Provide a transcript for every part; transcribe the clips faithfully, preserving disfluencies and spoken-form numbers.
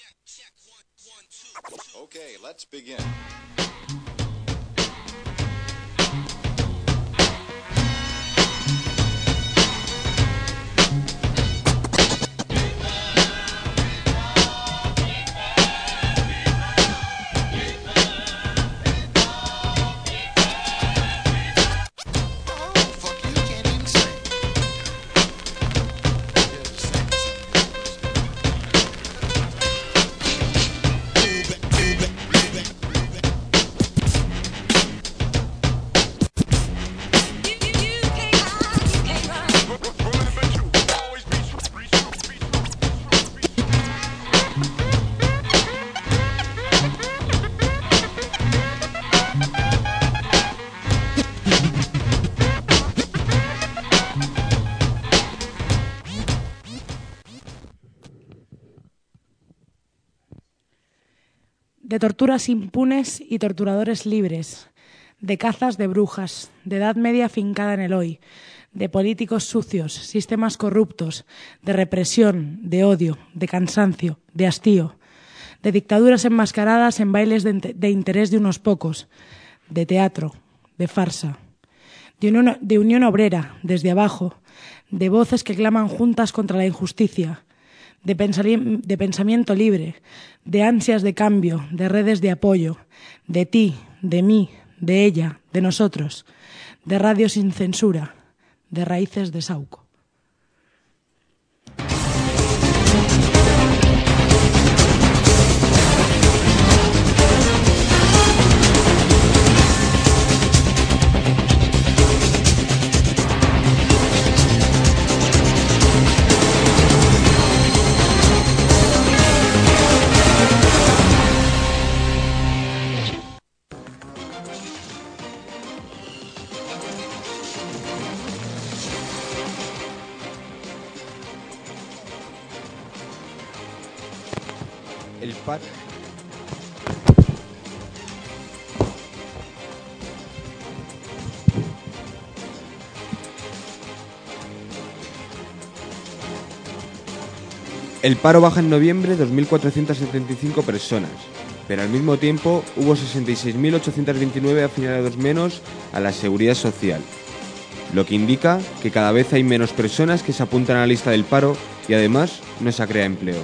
Okay, let's begin. De torturas impunes y torturadores libres, de cazas de brujas, de edad media fincada en el hoy, de políticos sucios, sistemas corruptos, de represión, de odio, de cansancio, de hastío, de dictaduras enmascaradas en bailes de, de interés de unos pocos, de teatro, de farsa, de unión, de unión obrera, desde abajo, de voces que claman juntas contra la injusticia, De, pensari- de pensamiento libre, de ansias de cambio, de redes de apoyo, de ti, de mí, de ella, de nosotros, de radio sin censura, de raíces de Sauco. El paro. El paro baja en noviembre dos mil cuatrocientas setenta y cinco personas, pero al mismo tiempo hubo sesenta y seis mil ochocientos veintinueve afiliados menos a la Seguridad Social, lo que indica que cada vez hay menos personas que se apuntan a la lista del paro y además no se crea empleo.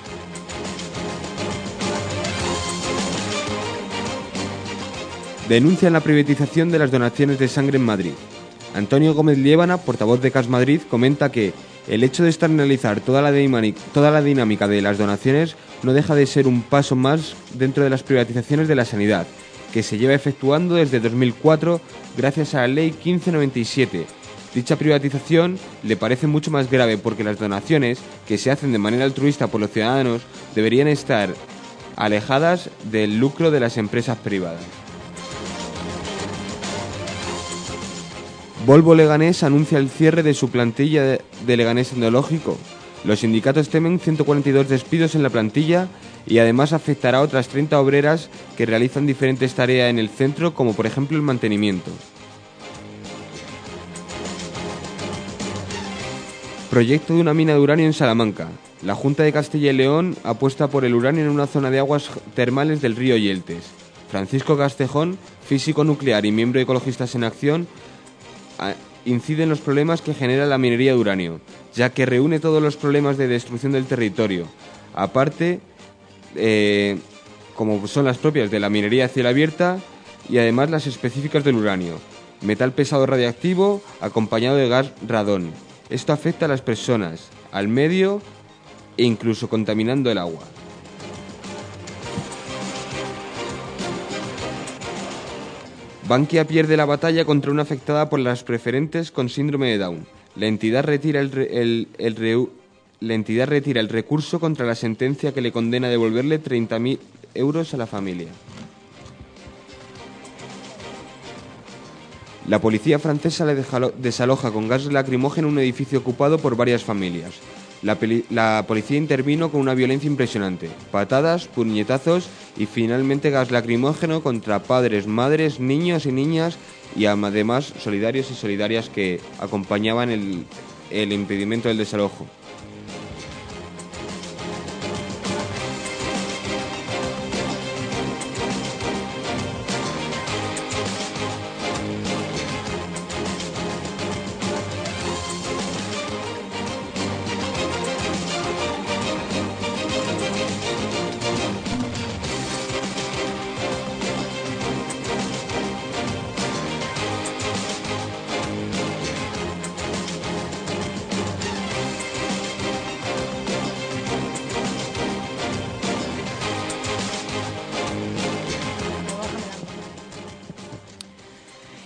Denuncian la privatización de las donaciones de sangre en Madrid. Antonio Gómez Liébana, portavoz de C A S Madrid, comenta que el hecho de externalizar toda la, toda la dinámica de las donaciones no deja de ser un paso más dentro de las privatizaciones de la sanidad, que se lleva efectuando desde dos mil cuatro gracias a la Ley quince noventa y siete. Dicha privatización le parece mucho más grave porque las donaciones, que se hacen de manera altruista por los ciudadanos, deberían estar alejadas del lucro de las empresas privadas. Volvo Leganés anuncia el cierre de su plantilla de Leganés Tecnológico. Los sindicatos temen ciento cuarenta y dos despidos en la plantilla y además afectará a otras treinta obreras que realizan diferentes tareas en el centro, como por ejemplo el mantenimiento. Proyecto de una mina de uranio en Salamanca. La Junta de Castilla y León apuesta por el uranio en una zona de aguas termales del río Yeltes. Francisco Castejón, físico nuclear y miembro de Ecologistas en Acción, incide en los problemas que genera la minería de uranio, ya que reúne todos los problemas de destrucción del territorio, aparte, eh, como son las propias de la minería a cielo abierta y además las específicas del uranio, metal pesado radiactivo acompañado de gas radón. Esto afecta a las personas, al medio e incluso contaminando el agua. Bankia pierde la batalla contra una afectada por las preferentes con síndrome de Down. La entidad retira el, el, el, el, la entidad retira el recurso contra la sentencia que le condena a devolverle treinta mil euros a la familia. La policía francesa le desaloja con gas lacrimógeno un edificio ocupado por varias familias. La, peli- la policía intervino con una violencia impresionante, patadas, puñetazos y finalmente gas lacrimógeno contra padres, madres, niños y niñas y además solidarios y solidarias que acompañaban el, el impedimento del desalojo.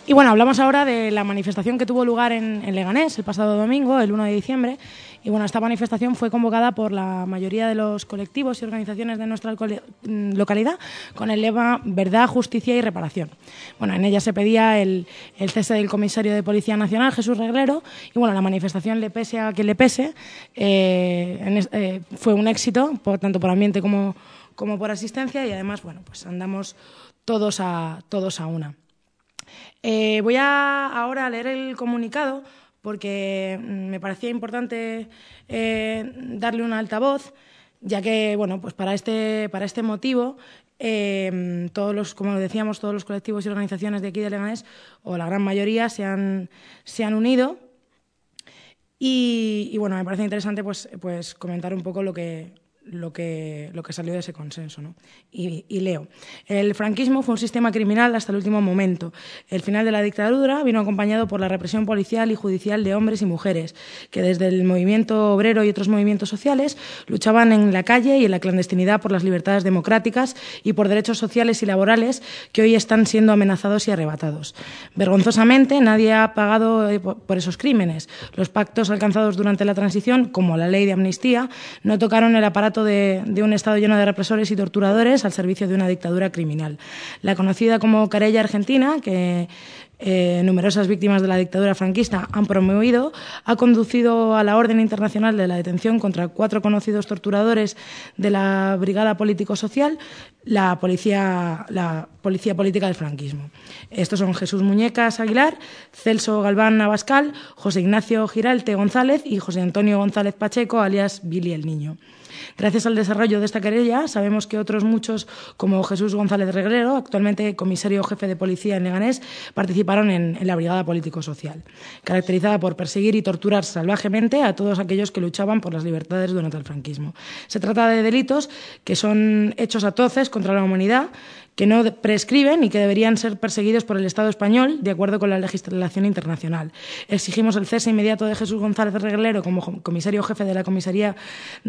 Y bueno, hablamos ahora de la manifestación que tuvo lugar en, en Leganés el pasado domingo, el uno de diciembre. Y bueno, esta manifestación fue convocada por la mayoría de los colectivos y organizaciones de nuestra localidad con el lema Verdad, Justicia y Reparación. Bueno, en ella se pedía el, el cese del comisario de Policía Nacional, Jesús Reglero, y bueno, la manifestación, le pese a quien le pese, eh, en, eh, fue un éxito, por, tanto por ambiente como, como por asistencia, y además, bueno, pues andamos todos a, todos a una. Eh, voy a ahora a leer el comunicado porque me parecía importante eh, darle un altavoz, ya que, bueno, pues para este, para este motivo, eh, todos los, como decíamos, todos los colectivos y organizaciones de aquí de Leganés, o la gran mayoría, se han, se han unido. Y, y bueno, me parece interesante pues, pues comentar un poco lo que... Lo que, lo que salió de ese consenso, ¿no? Y, y leo. El franquismo fue un sistema criminal hasta el último momento. El final de la dictadura vino acompañado por la represión policial y judicial de hombres y mujeres que desde el movimiento obrero y otros movimientos sociales luchaban en la calle y en la clandestinidad por las libertades democráticas y por derechos sociales y laborales que hoy están siendo amenazados y arrebatados. Vergonzosamente, nadie ha pagado por esos crímenes. Los pactos alcanzados durante la transición, como la ley de amnistía, no tocaron el aparato De, de un Estado lleno de represores y torturadores al servicio de una dictadura criminal. La conocida como querella argentina, que eh, numerosas víctimas de la dictadura franquista han promovido, ha conducido a la orden internacional de la detención contra cuatro conocidos torturadores de la Brigada Político-Social, la policía, la policía política del franquismo. Estos son Jesús Muñecas Aguilar, Celso Galván Abascal, José Ignacio Giralte González y José Antonio González Pacheco, alias Billy el Niño. Gracias al desarrollo de esta querella, sabemos que otros muchos, como Jesús González Reglero, actualmente comisario jefe de policía en Leganés, participaron en, en la Brigada Político-Social, caracterizada por perseguir y torturar salvajemente a todos aquellos que luchaban por las libertades durante el franquismo. Se trata de delitos que son hechos atroces contra la humanidad, que no prescriben y que deberían ser perseguidos por el Estado español de acuerdo con la legislación internacional. Exigimos el cese inmediato de Jesús González Reglero como comisario jefe de la comisaría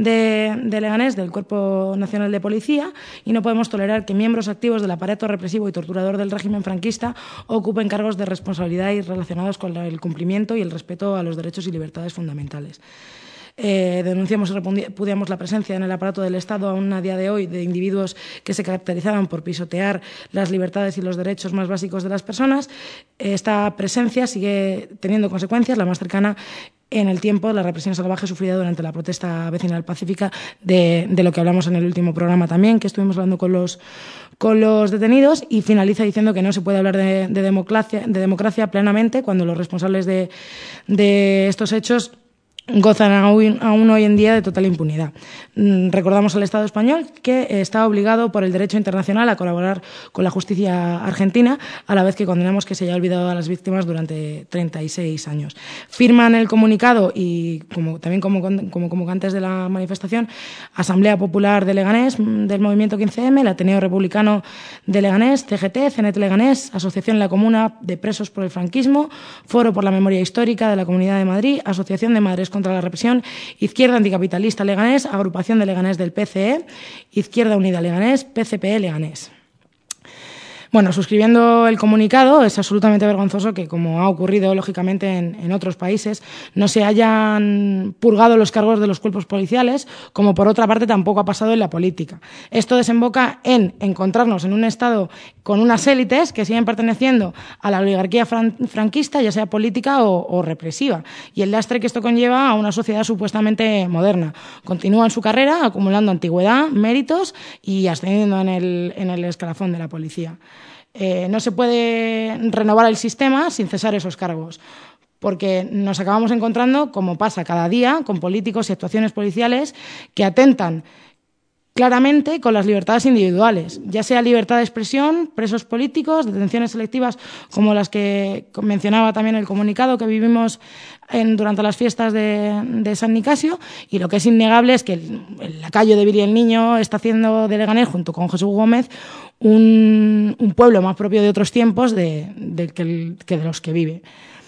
de, de Leganés, del Cuerpo Nacional de Policía, y no podemos tolerar que miembros activos del aparato represivo y torturador del régimen franquista ocupen cargos de responsabilidad y relacionados con el cumplimiento y el respeto a los derechos y libertades fundamentales. Eh, denunciamos y repudiamos la presencia en el aparato del Estado aún a día de hoy de individuos que se caracterizaban por pisotear las libertades y los derechos más básicos de las personas. Esta presencia sigue teniendo consecuencias, la más cercana en el tiempo, la represión salvaje sufrida durante la protesta vecinal pacífica, de, de lo que hablamos en el último programa también, que estuvimos hablando con los, con los detenidos, y finaliza diciendo que no se puede hablar de, de, democracia, de democracia plenamente cuando los responsables de, de estos hechos gozan aún, aún hoy en día de total impunidad. Recordamos al Estado español que está obligado por el derecho internacional a colaborar con la justicia argentina, a la vez que condenamos que se haya olvidado a las víctimas durante treinta y seis años. Firman el comunicado y como, también como, como convocantes de la manifestación, Asamblea Popular de Leganés del Movimiento quince eme, el Ateneo Republicano de Leganés, C G T, C N T Leganés, Asociación La Comuna de Presos por el Franquismo, Foro por la Memoria Histórica de la Comunidad de Madrid, Asociación de Madres contra la Represión, Izquierda Anticapitalista Leganés, Agrupación de Leganés del P C E, Izquierda Unida Leganés, P C P E Leganés. Bueno, suscribiendo el comunicado, es absolutamente vergonzoso que, como ha ocurrido lógicamente en, en otros países, no se hayan purgado los cargos de los cuerpos policiales, como por otra parte tampoco ha pasado en la política. Esto desemboca en encontrarnos en un Estado con unas élites que siguen perteneciendo a la oligarquía fran franquista, ya sea política o, o represiva, y el lastre que esto conlleva a una sociedad supuestamente moderna. Continúan su carrera acumulando antigüedad, méritos y ascendiendo en el, en el escalafón de la policía. Eh, no se puede renovar el sistema sin cesar esos cargos, porque nos acabamos encontrando, como pasa cada día, con políticos y actuaciones policiales que atentan claramente con las libertades individuales, ya sea libertad de expresión, presos políticos, detenciones selectivas como las que mencionaba también el comunicado que vivimos en, durante las fiestas de, de San Nicasio, y lo que es innegable es que el, el lacayo de Billy el Niño está haciendo de Leganés, junto con Jesús Gómez, un, un pueblo más propio de otros tiempos de, de, que, que de los que vive.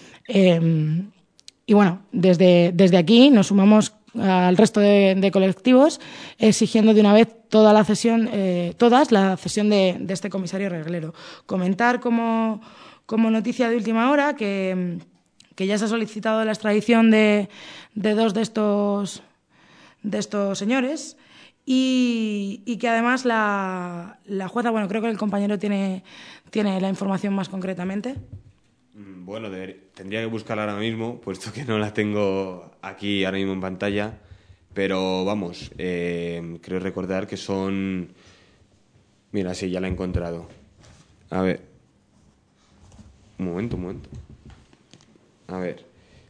Eh, y bueno, desde, desde aquí nos sumamos al resto de, de colectivos exigiendo de una vez toda la cesión, eh, todas la cesión de, de este comisario Reglero. Comentar como como noticia de última hora que, que ya se ha solicitado la extradición de, de dos de estos, de estos señores y, y que además la, la jueza, bueno, creo que el compañero tiene, tiene la información más concretamente. Bueno, deber, tendría que buscarla ahora mismo, puesto que no la tengo aquí ahora mismo en pantalla, pero vamos, eh, creo recordar que son... Mira, sí, ya la he encontrado. A ver. Un momento, un momento. A ver.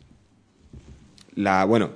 La, bueno,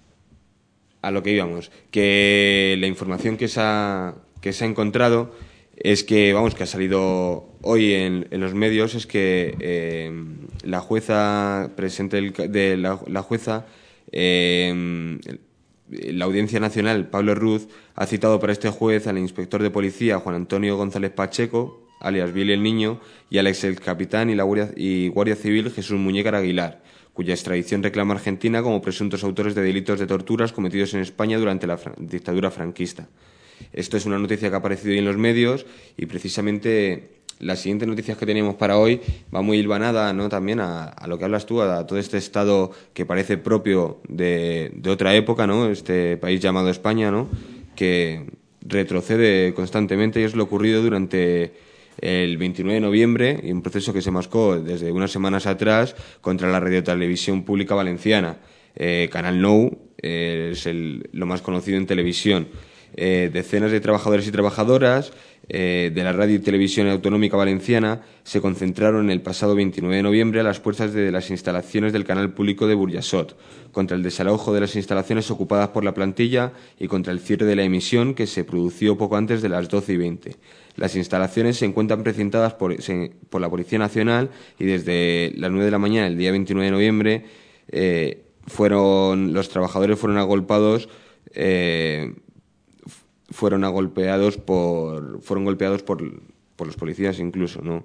a lo que íbamos, que la información que se ha, que se ha encontrado es que, vamos, que ha salido hoy en, en los medios, es que eh, la jueza, presidente del, de la, la jueza, eh, la Audiencia Nacional, Pablo Ruz, ha citado para este juez al inspector de policía Juan Antonio González Pacheco, alias Billy el Niño, y al ex capitán y, la guardia, y guardia civil Jesús Muñécar Aguilar, cuya extradición reclama Argentina como presuntos autores de delitos de torturas cometidos en España durante la fran- dictadura franquista. Esto es una noticia que ha aparecido hoy en los medios y precisamente las siguientes noticias que teníamos para hoy va muy hilvanada, ¿no?, también a, a lo que hablas tú, a, a todo este estado que parece propio de, de otra época, ¿no?, este país llamado España, ¿no?, que retrocede constantemente, y es lo ocurrido durante el veintinueve de noviembre, y un proceso que se mascó desde unas semanas atrás contra la radiotelevisión pública valenciana. Eh, Canal Nou eh, es el, lo más conocido en televisión. Eh, decenas de trabajadores y trabajadoras eh, de la Radio y Televisión Autonómica Valenciana se concentraron el pasado veintinueve de noviembre a las puertas de las instalaciones del canal público de Burjasot, contra el desalojo de las instalaciones ocupadas por la plantilla y contra el cierre de la emisión, que se produjo poco antes de las doce y veinte. Las instalaciones se encuentran precintadas por, se, por la Policía Nacional y desde las nueve de la mañana del día veintinueve de noviembre eh, fueron, los trabajadores fueron agolpados eh, fueron agolpeados por fueron golpeados por, por los policías incluso, ¿no?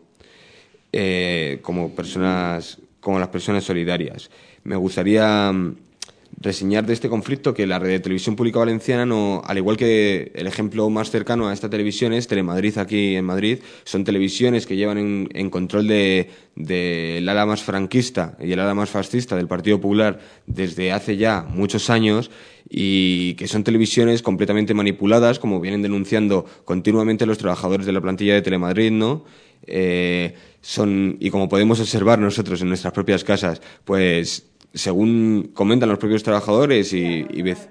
Eh, como personas como las personas solidarias. Me gustaría reseñar de este conflicto que la Radiotelevisión Pública Valenciana, no, al igual que el ejemplo más cercano a esta televisión es Telemadrid aquí en Madrid, son televisiones que llevan en, en control de, de el ala más franquista y el ala más fascista del Partido Popular desde hace ya muchos años, y que son televisiones completamente manipuladas, como vienen denunciando continuamente los trabajadores de la plantilla de Telemadrid, ¿no? Eh, son, y como podemos observar nosotros en nuestras propias casas, pues según comentan los propios trabajadores y, y vez...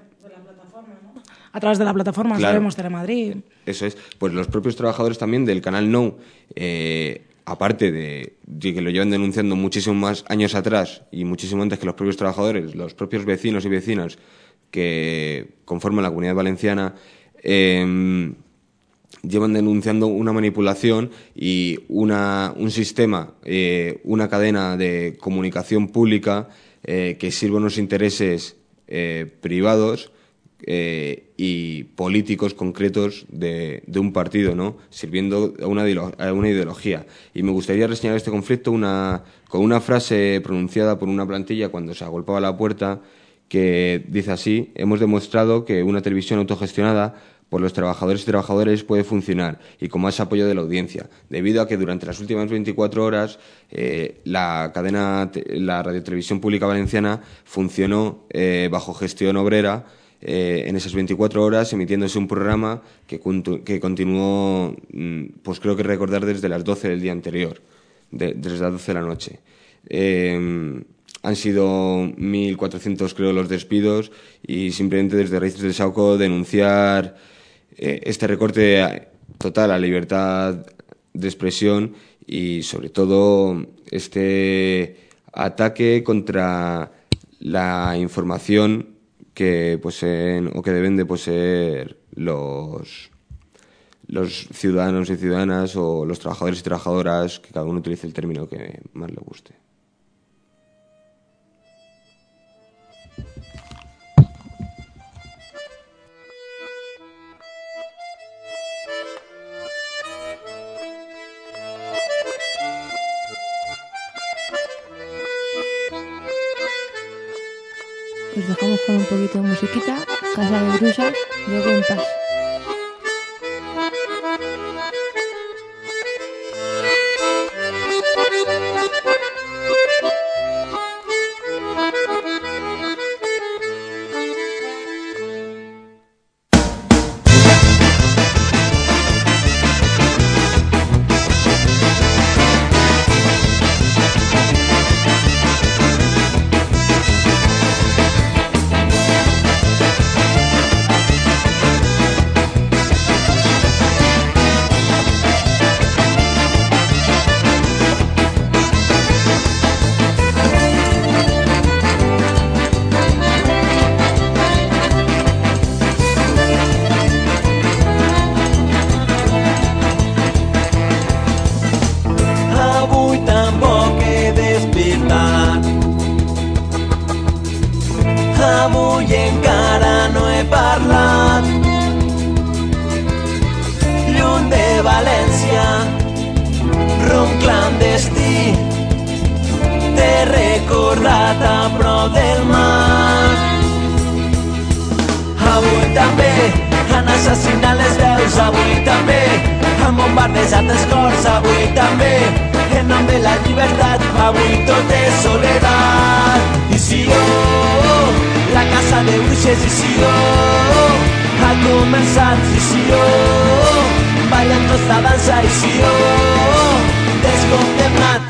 A través de la plataforma, claro, sabemos Telemadrid. Eso es, pues los propios trabajadores también del canal Nou, eh, aparte de, de que lo llevan denunciando muchísimo más años atrás y muchísimo antes que los propios trabajadores, los propios vecinos y vecinas que conforman la Comunidad Valenciana, eh, llevan denunciando una manipulación y una, un sistema, eh, una cadena de comunicación pública eh, que sirve a unos intereses eh, privados eh, y políticos concretos de, de un partido, ¿no?, sirviendo a una, a una ideología. Y me gustaría reseñar este conflicto una, con una frase pronunciada por una plantilla cuando se agolpaba la puerta, que dice así: hemos demostrado que una televisión autogestionada por los trabajadores y trabajadoras puede funcionar, y con más apoyo de la audiencia, debido a que durante las últimas veinticuatro horas eh, la cadena, la Radiotelevisión Pública Valenciana funcionó eh, bajo gestión obrera, eh, en esas veinticuatro horas emitiéndose un programa que, que continuó, pues creo que recordar, desde las doce del día anterior, de, desde las doce de la noche. Eh, Han sido mil cuatrocientos, creo, los despidos, y simplemente desde Raíces del Sauco denunciar eh, este recorte total a la libertad de expresión y, sobre todo, este ataque contra la información que poseen o que deben de poseer los, los ciudadanos y ciudadanas, o los trabajadores y trabajadoras, que cada uno utilice el término que más le guste. Os dejamos con un poquito de musiquita, Casa de Brusas, luego en paz. tot és soledat. I si oh, la casa de bruixes, i si oh, ha començat, i si oh, ballen tots la dansa, i si oh, descondemnat.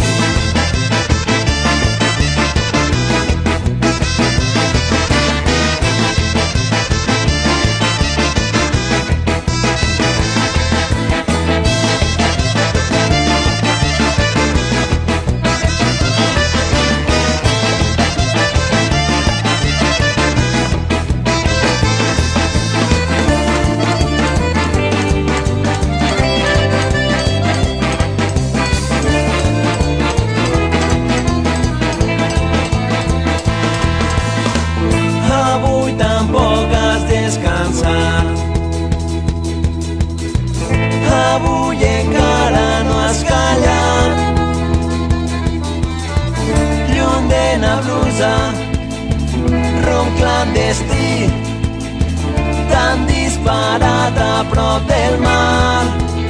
Rom clandestí, tan disparat a prop del mar.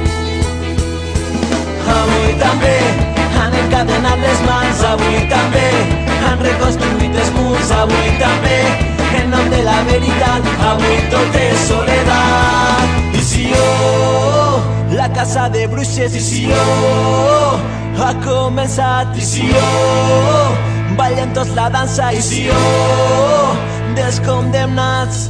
Avui també han encadenat les mans, avui també han reconstruït els murs, avui també en nom de la veritat, avui tot és soledat. I si oh, la casa de bruixes, i si oh, ha començat, i si oh, ballen tots la dansa, i si oh, descondemnats.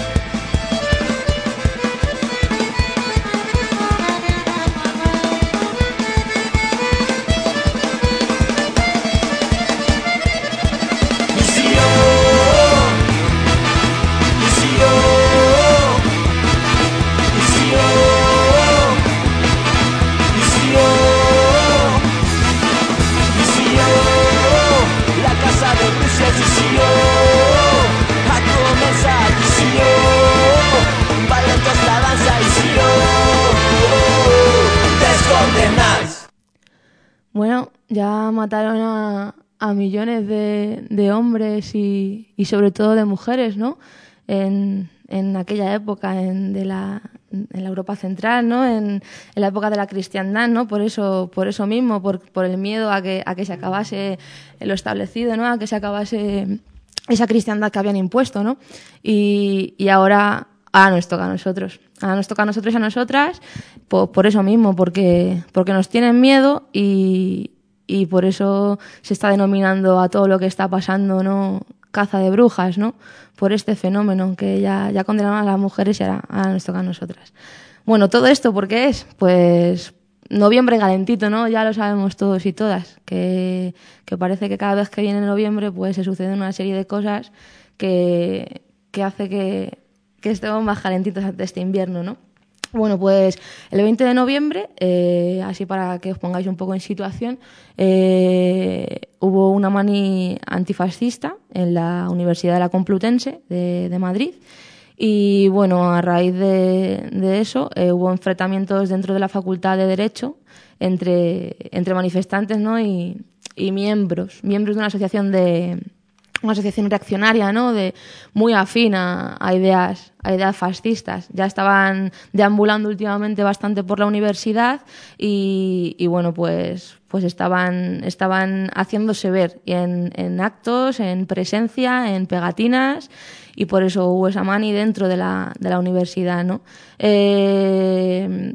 Bueno, ya mataron a, a millones de, de hombres y, y sobre todo de mujeres, ¿no? En, en aquella época, en, de la, en la Europa central, ¿no? En, en la época de la cristiandad, ¿no? Por eso, por eso mismo, por, por el miedo a que, a que se acabase lo establecido, ¿no? A que se acabase esa cristiandad que habían impuesto, ¿no? Y, y ahora, ahora nos toca a nosotros. Ahora nos toca a nosotros y a nosotras por, por eso mismo, porque, porque nos tienen miedo y, y por eso se está denominando a todo lo que está pasando, ¿no? Caza de brujas, ¿no? Por este fenómeno que ya, ya condenaron a las mujeres y ahora, ahora nos toca a nosotras. Bueno, ¿todo esto por qué es? Pues noviembre calentito, ¿no? Ya lo sabemos todos y todas, que, que parece que cada vez que viene noviembre pues se suceden una serie de cosas que, que hace que, que estemos más calentitos ante este invierno, ¿no? Bueno, pues el veinte de noviembre, eh, así para que os pongáis un poco en situación, eh, hubo una mani antifascista en la Universidad de la Complutense de, de Madrid y, bueno, a raíz de, de eso eh, hubo enfrentamientos dentro de la Facultad de Derecho entre, entre manifestantes, ¿no? y, y miembros, miembros de una asociación de... una asociación reaccionaria, ¿no? De muy afín a, a ideas a ideas fascistas. Ya estaban deambulando últimamente bastante por la universidad y, y bueno, pues pues estaban estaban haciéndose ver en, en actos, en presencia, en pegatinas y por eso hubo esa mani dentro de la de la universidad, ¿no? Eh,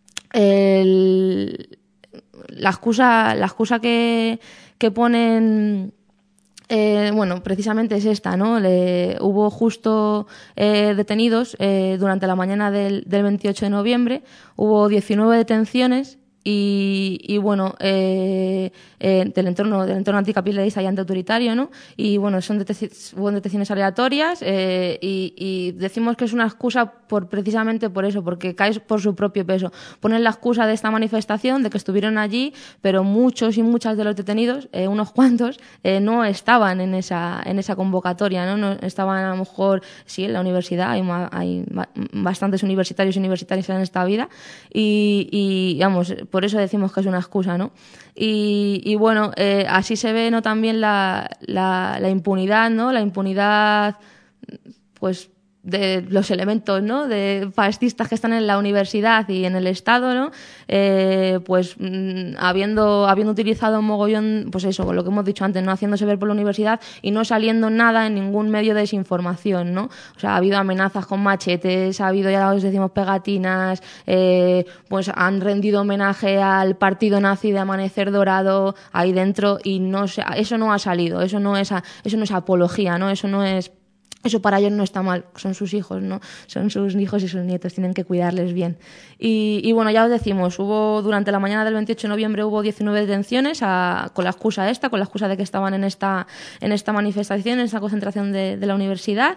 el, la excusa la excusa que que ponen Eh, bueno, precisamente es esta, ¿no? Le, hubo justo eh, detenidos eh, durante la mañana del, del veintiocho de noviembre, hubo diecinueve detenciones y, y bueno, eh, eh, del entorno del entorno anticapitalista y antiautoritario, ¿no? Y bueno, son detec- hubo detenciones aleatorias eh, y, y decimos que es una excusa por precisamente por eso, porque cae por su propio peso. Ponen la excusa de esta manifestación, de que estuvieron allí, pero muchos y muchas de los detenidos, eh, unos cuantos, eh, no estaban en esa en esa convocatoria, ¿no? No estaban a lo mejor, sí, en la universidad, hay, hay bastantes universitarios y universitarias en esta vida y, y vamos, por eso decimos que es una excusa, ¿no? Y, y bueno, eh, así se ve, ¿no? También la, la, la impunidad, ¿no? La impunidad, pues de los elementos, ¿no?, de fascistas que están en la universidad y en el Estado, ¿no?, eh, pues mmm, habiendo habiendo utilizado un mogollón, pues eso, lo que hemos dicho antes, no haciéndose ver por la universidad y no saliendo nada en ningún medio de desinformación, ¿no? O sea, ha habido amenazas con machetes, ha habido, ya os decimos, pegatinas, eh, pues han rendido homenaje al partido nazi de Amanecer Dorado ahí dentro y no se, eso no ha salido, eso no es, eso no es apología, ¿no? Eso no es Eso para ellos no está mal, son sus hijos, ¿no? Son sus hijos y sus nietos, tienen que cuidarles bien. Y, y bueno, ya os decimos, hubo durante la mañana del veintiocho de noviembre hubo diecinueve detenciones a, con la excusa esta, con la excusa de que estaban en esta, en esta manifestación, en esta concentración de, de la universidad.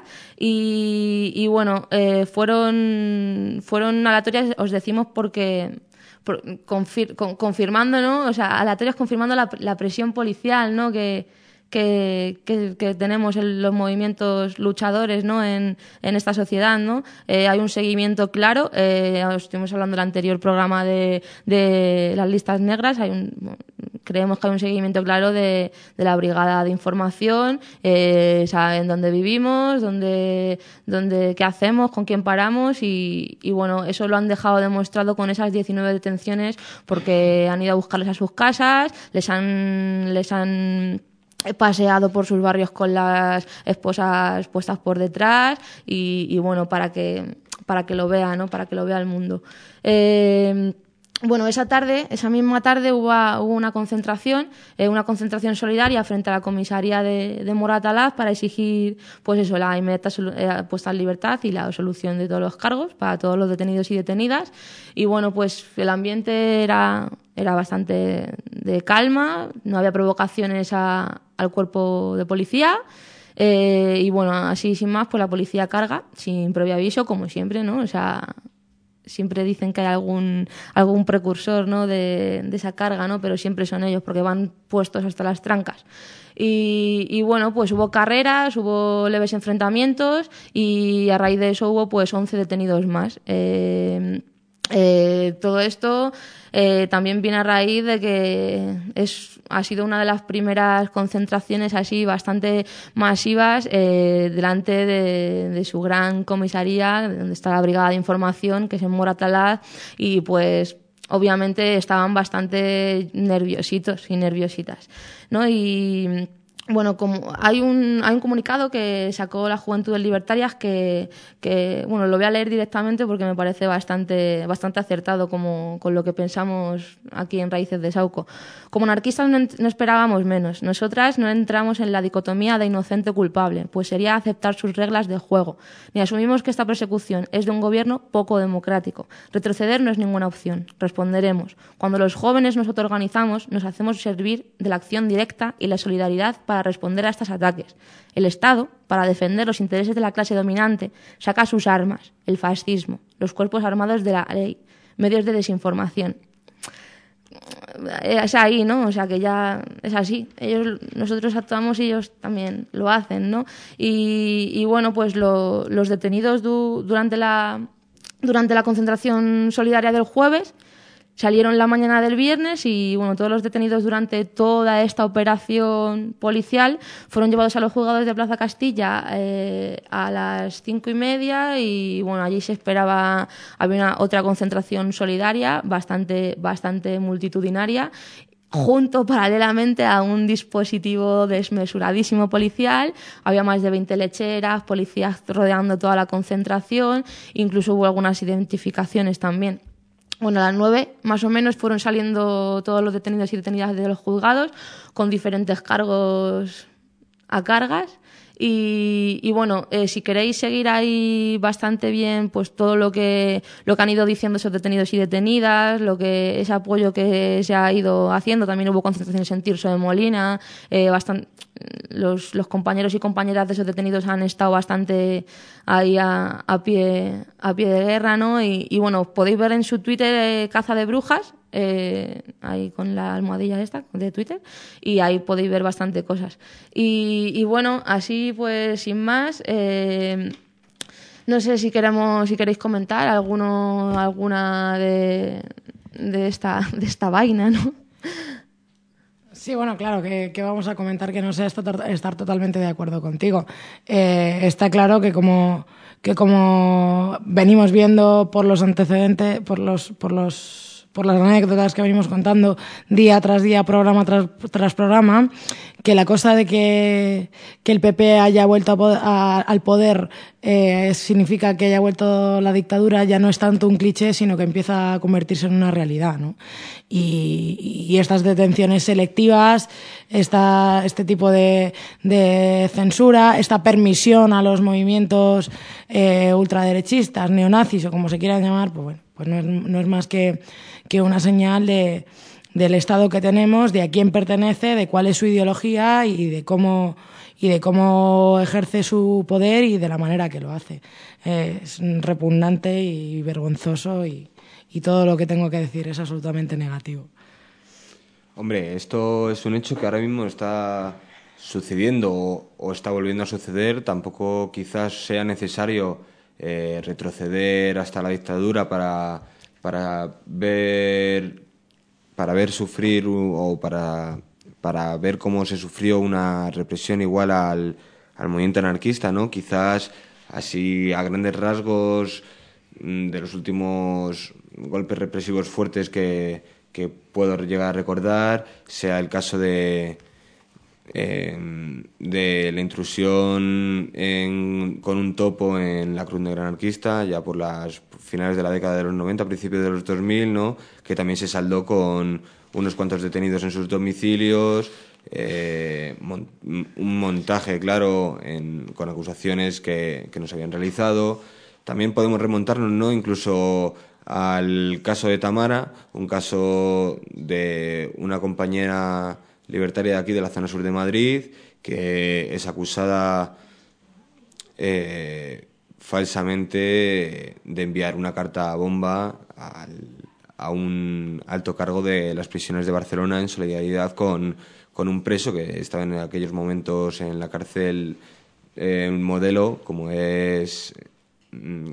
Y, y bueno, eh, fueron, fueron aleatorias, os decimos, porque... Por, confir, con, confirmando, ¿no? O sea, aleatorias confirmando la, la presión policial, ¿no?, que... Que, que, que tenemos en los movimientos luchadores, ¿no?, en, en esta sociedad, ¿no? Eh, hay un seguimiento claro. Eh, estuvimos hablando del anterior programa de, de las listas negras. Hay un, creemos que hay un seguimiento claro de, de la brigada de información, eh, saben dónde vivimos, dónde, dónde, qué hacemos, con quién paramos y, y bueno, eso lo han dejado demostrado con esas diecinueve detenciones porque han ido a buscarles a sus casas, les han, les han paseado por sus barrios con las esposas puestas por detrás y, y bueno, para que para que lo vea, ¿no?, para que lo vea el mundo. Eh, Bueno, esa tarde, esa misma tarde hubo, hubo una concentración, eh, una concentración solidaria frente a la comisaría de, de Moratalaz para exigir, pues eso, la inmediata eh, puesta en libertad y la absolución de todos los cargos para todos los detenidos y detenidas. Y bueno, pues el ambiente era, era bastante de calma, no había provocaciones a, al cuerpo de policía. Eh, y bueno, así sin más, pues la policía carga, sin previo aviso, como siempre, ¿no? O sea, siempre dicen que hay algún algún precursor, ¿no?, de, de esa carga, ¿no?, pero siempre son ellos porque van puestos hasta las trancas. Y, y bueno, pues hubo carreras, hubo leves enfrentamientos y a raíz de eso hubo pues once detenidos más. Eh, eh, todo esto eh, también viene a raíz de que es, ha sido una de las primeras concentraciones así bastante masivas eh, delante de, de su gran comisaría, donde está la brigada de información, que es en Moratalaz, y pues obviamente estaban bastante nerviositos y nerviositas, ¿no? Y bueno, como hay un hay un comunicado que sacó la Juventudes Libertarias que, que bueno, lo voy a leer directamente porque me parece bastante bastante acertado como con lo que pensamos aquí en Raíces de Sauco. Como anarquistas no, no esperábamos menos. Nosotras no entramos en la dicotomía de inocente o culpable, pues sería aceptar sus reglas de juego. Ni asumimos que esta persecución es de un gobierno poco democrático. Retroceder no es ninguna opción. Responderemos. Cuando los jóvenes nos autoorganizamos, nos hacemos servir de la acción directa y la solidaridad para Para responder a estos ataques. El Estado, para defender los intereses de la clase dominante, saca sus armas, el fascismo, los cuerpos armados de la ley, medios de desinformación. Es ahí, ¿no? O sea, que ya es así. Ellos, nosotros actuamos y ellos también lo hacen, ¿no? Y, y bueno, pues lo, los detenidos du, durante la durante la concentración solidaria del jueves salieron la mañana del viernes y bueno, todos los detenidos durante toda esta operación policial fueron llevados a los juzgados de Plaza Castilla eh, a las cinco y media y bueno, allí se esperaba, había una, otra concentración solidaria bastante, bastante multitudinaria, junto paralelamente a un dispositivo desmesuradísimo policial. Había más de veinte lecheras, policías rodeando toda la concentración, incluso hubo algunas identificaciones también. Bueno, a las nueve más o menos fueron saliendo todos los detenidos y detenidas de los juzgados con diferentes cargos a cargas. Y, y bueno, eh, si queréis seguir ahí bastante bien, pues todo lo que lo que han ido diciendo esos detenidos y detenidas, lo que ese apoyo que se ha ido haciendo, también hubo concentraciones en Tirso de Molina, eh, bastante, los, los compañeros y compañeras de esos detenidos han estado bastante ahí a, a pie a pie de guerra, ¿no? Y, y bueno, podéis ver en su Twitter eh, Caza de Brujas, eh, ahí con la almohadilla esta de Twitter, y ahí podéis ver bastante cosas. Y, y bueno, así pues sin más, eh, no sé si queremos, si queréis comentar alguno, alguna de, de esta, de esta vaina, ¿no? Sí, bueno, claro, que, que vamos a comentar que no sea estar, estar totalmente de acuerdo contigo. Eh, está claro que como, que como venimos viendo por los antecedentes, por los, por los por las anécdotas que venimos contando día tras día, programa tras, tras programa, que la cosa de que, que el P P haya vuelto a poder, a, al poder eh, significa que haya vuelto la dictadura ya no es tanto un cliché, sino que empieza a convertirse en una realidad, ¿no? Y, y estas detenciones selectivas, esta, este tipo de, de censura, esta permisión a los movimientos eh, ultraderechistas, neonazis o como se quieran llamar, pues bueno, pues no es, no es más que, que una señal de, del Estado que tenemos, de a quién pertenece, de cuál es su ideología y de cómo, y de cómo ejerce su poder y de la manera que lo hace. Eh, es repugnante y vergonzoso y, y todo lo que tengo que decir es absolutamente negativo. Hombre, esto es un hecho que ahora mismo está sucediendo o, o está volviendo a suceder. Tampoco quizás sea necesario eh, retroceder hasta la dictadura para, para ver para ver sufrir o para, para ver cómo se sufrió una represión igual al, al movimiento anarquista, ¿no? Quizás así a grandes rasgos de los últimos golpes represivos fuertes que, que puedo llegar a recordar sea el caso de eh, de la intrusión en, con un topo en la Cruz Negra Anarquista ya por las finales de la década de los noventa, principios de los dos mil, ¿no? Que también se saldó con unos cuantos detenidos en sus domicilios, eh, mon, un montaje claro en, con acusaciones que, que no se habían realizado. También podemos remontarnos, ¿no? Incluso al caso de Tamara, un caso de una compañera libertaria de aquí, de la zona sur de Madrid, que es acusada eh, falsamente de enviar una carta bomba al, a un alto cargo de las prisiones de Barcelona en solidaridad con, con un preso que estaba en aquellos momentos en la cárcel, eh, un modelo como es... Mmm,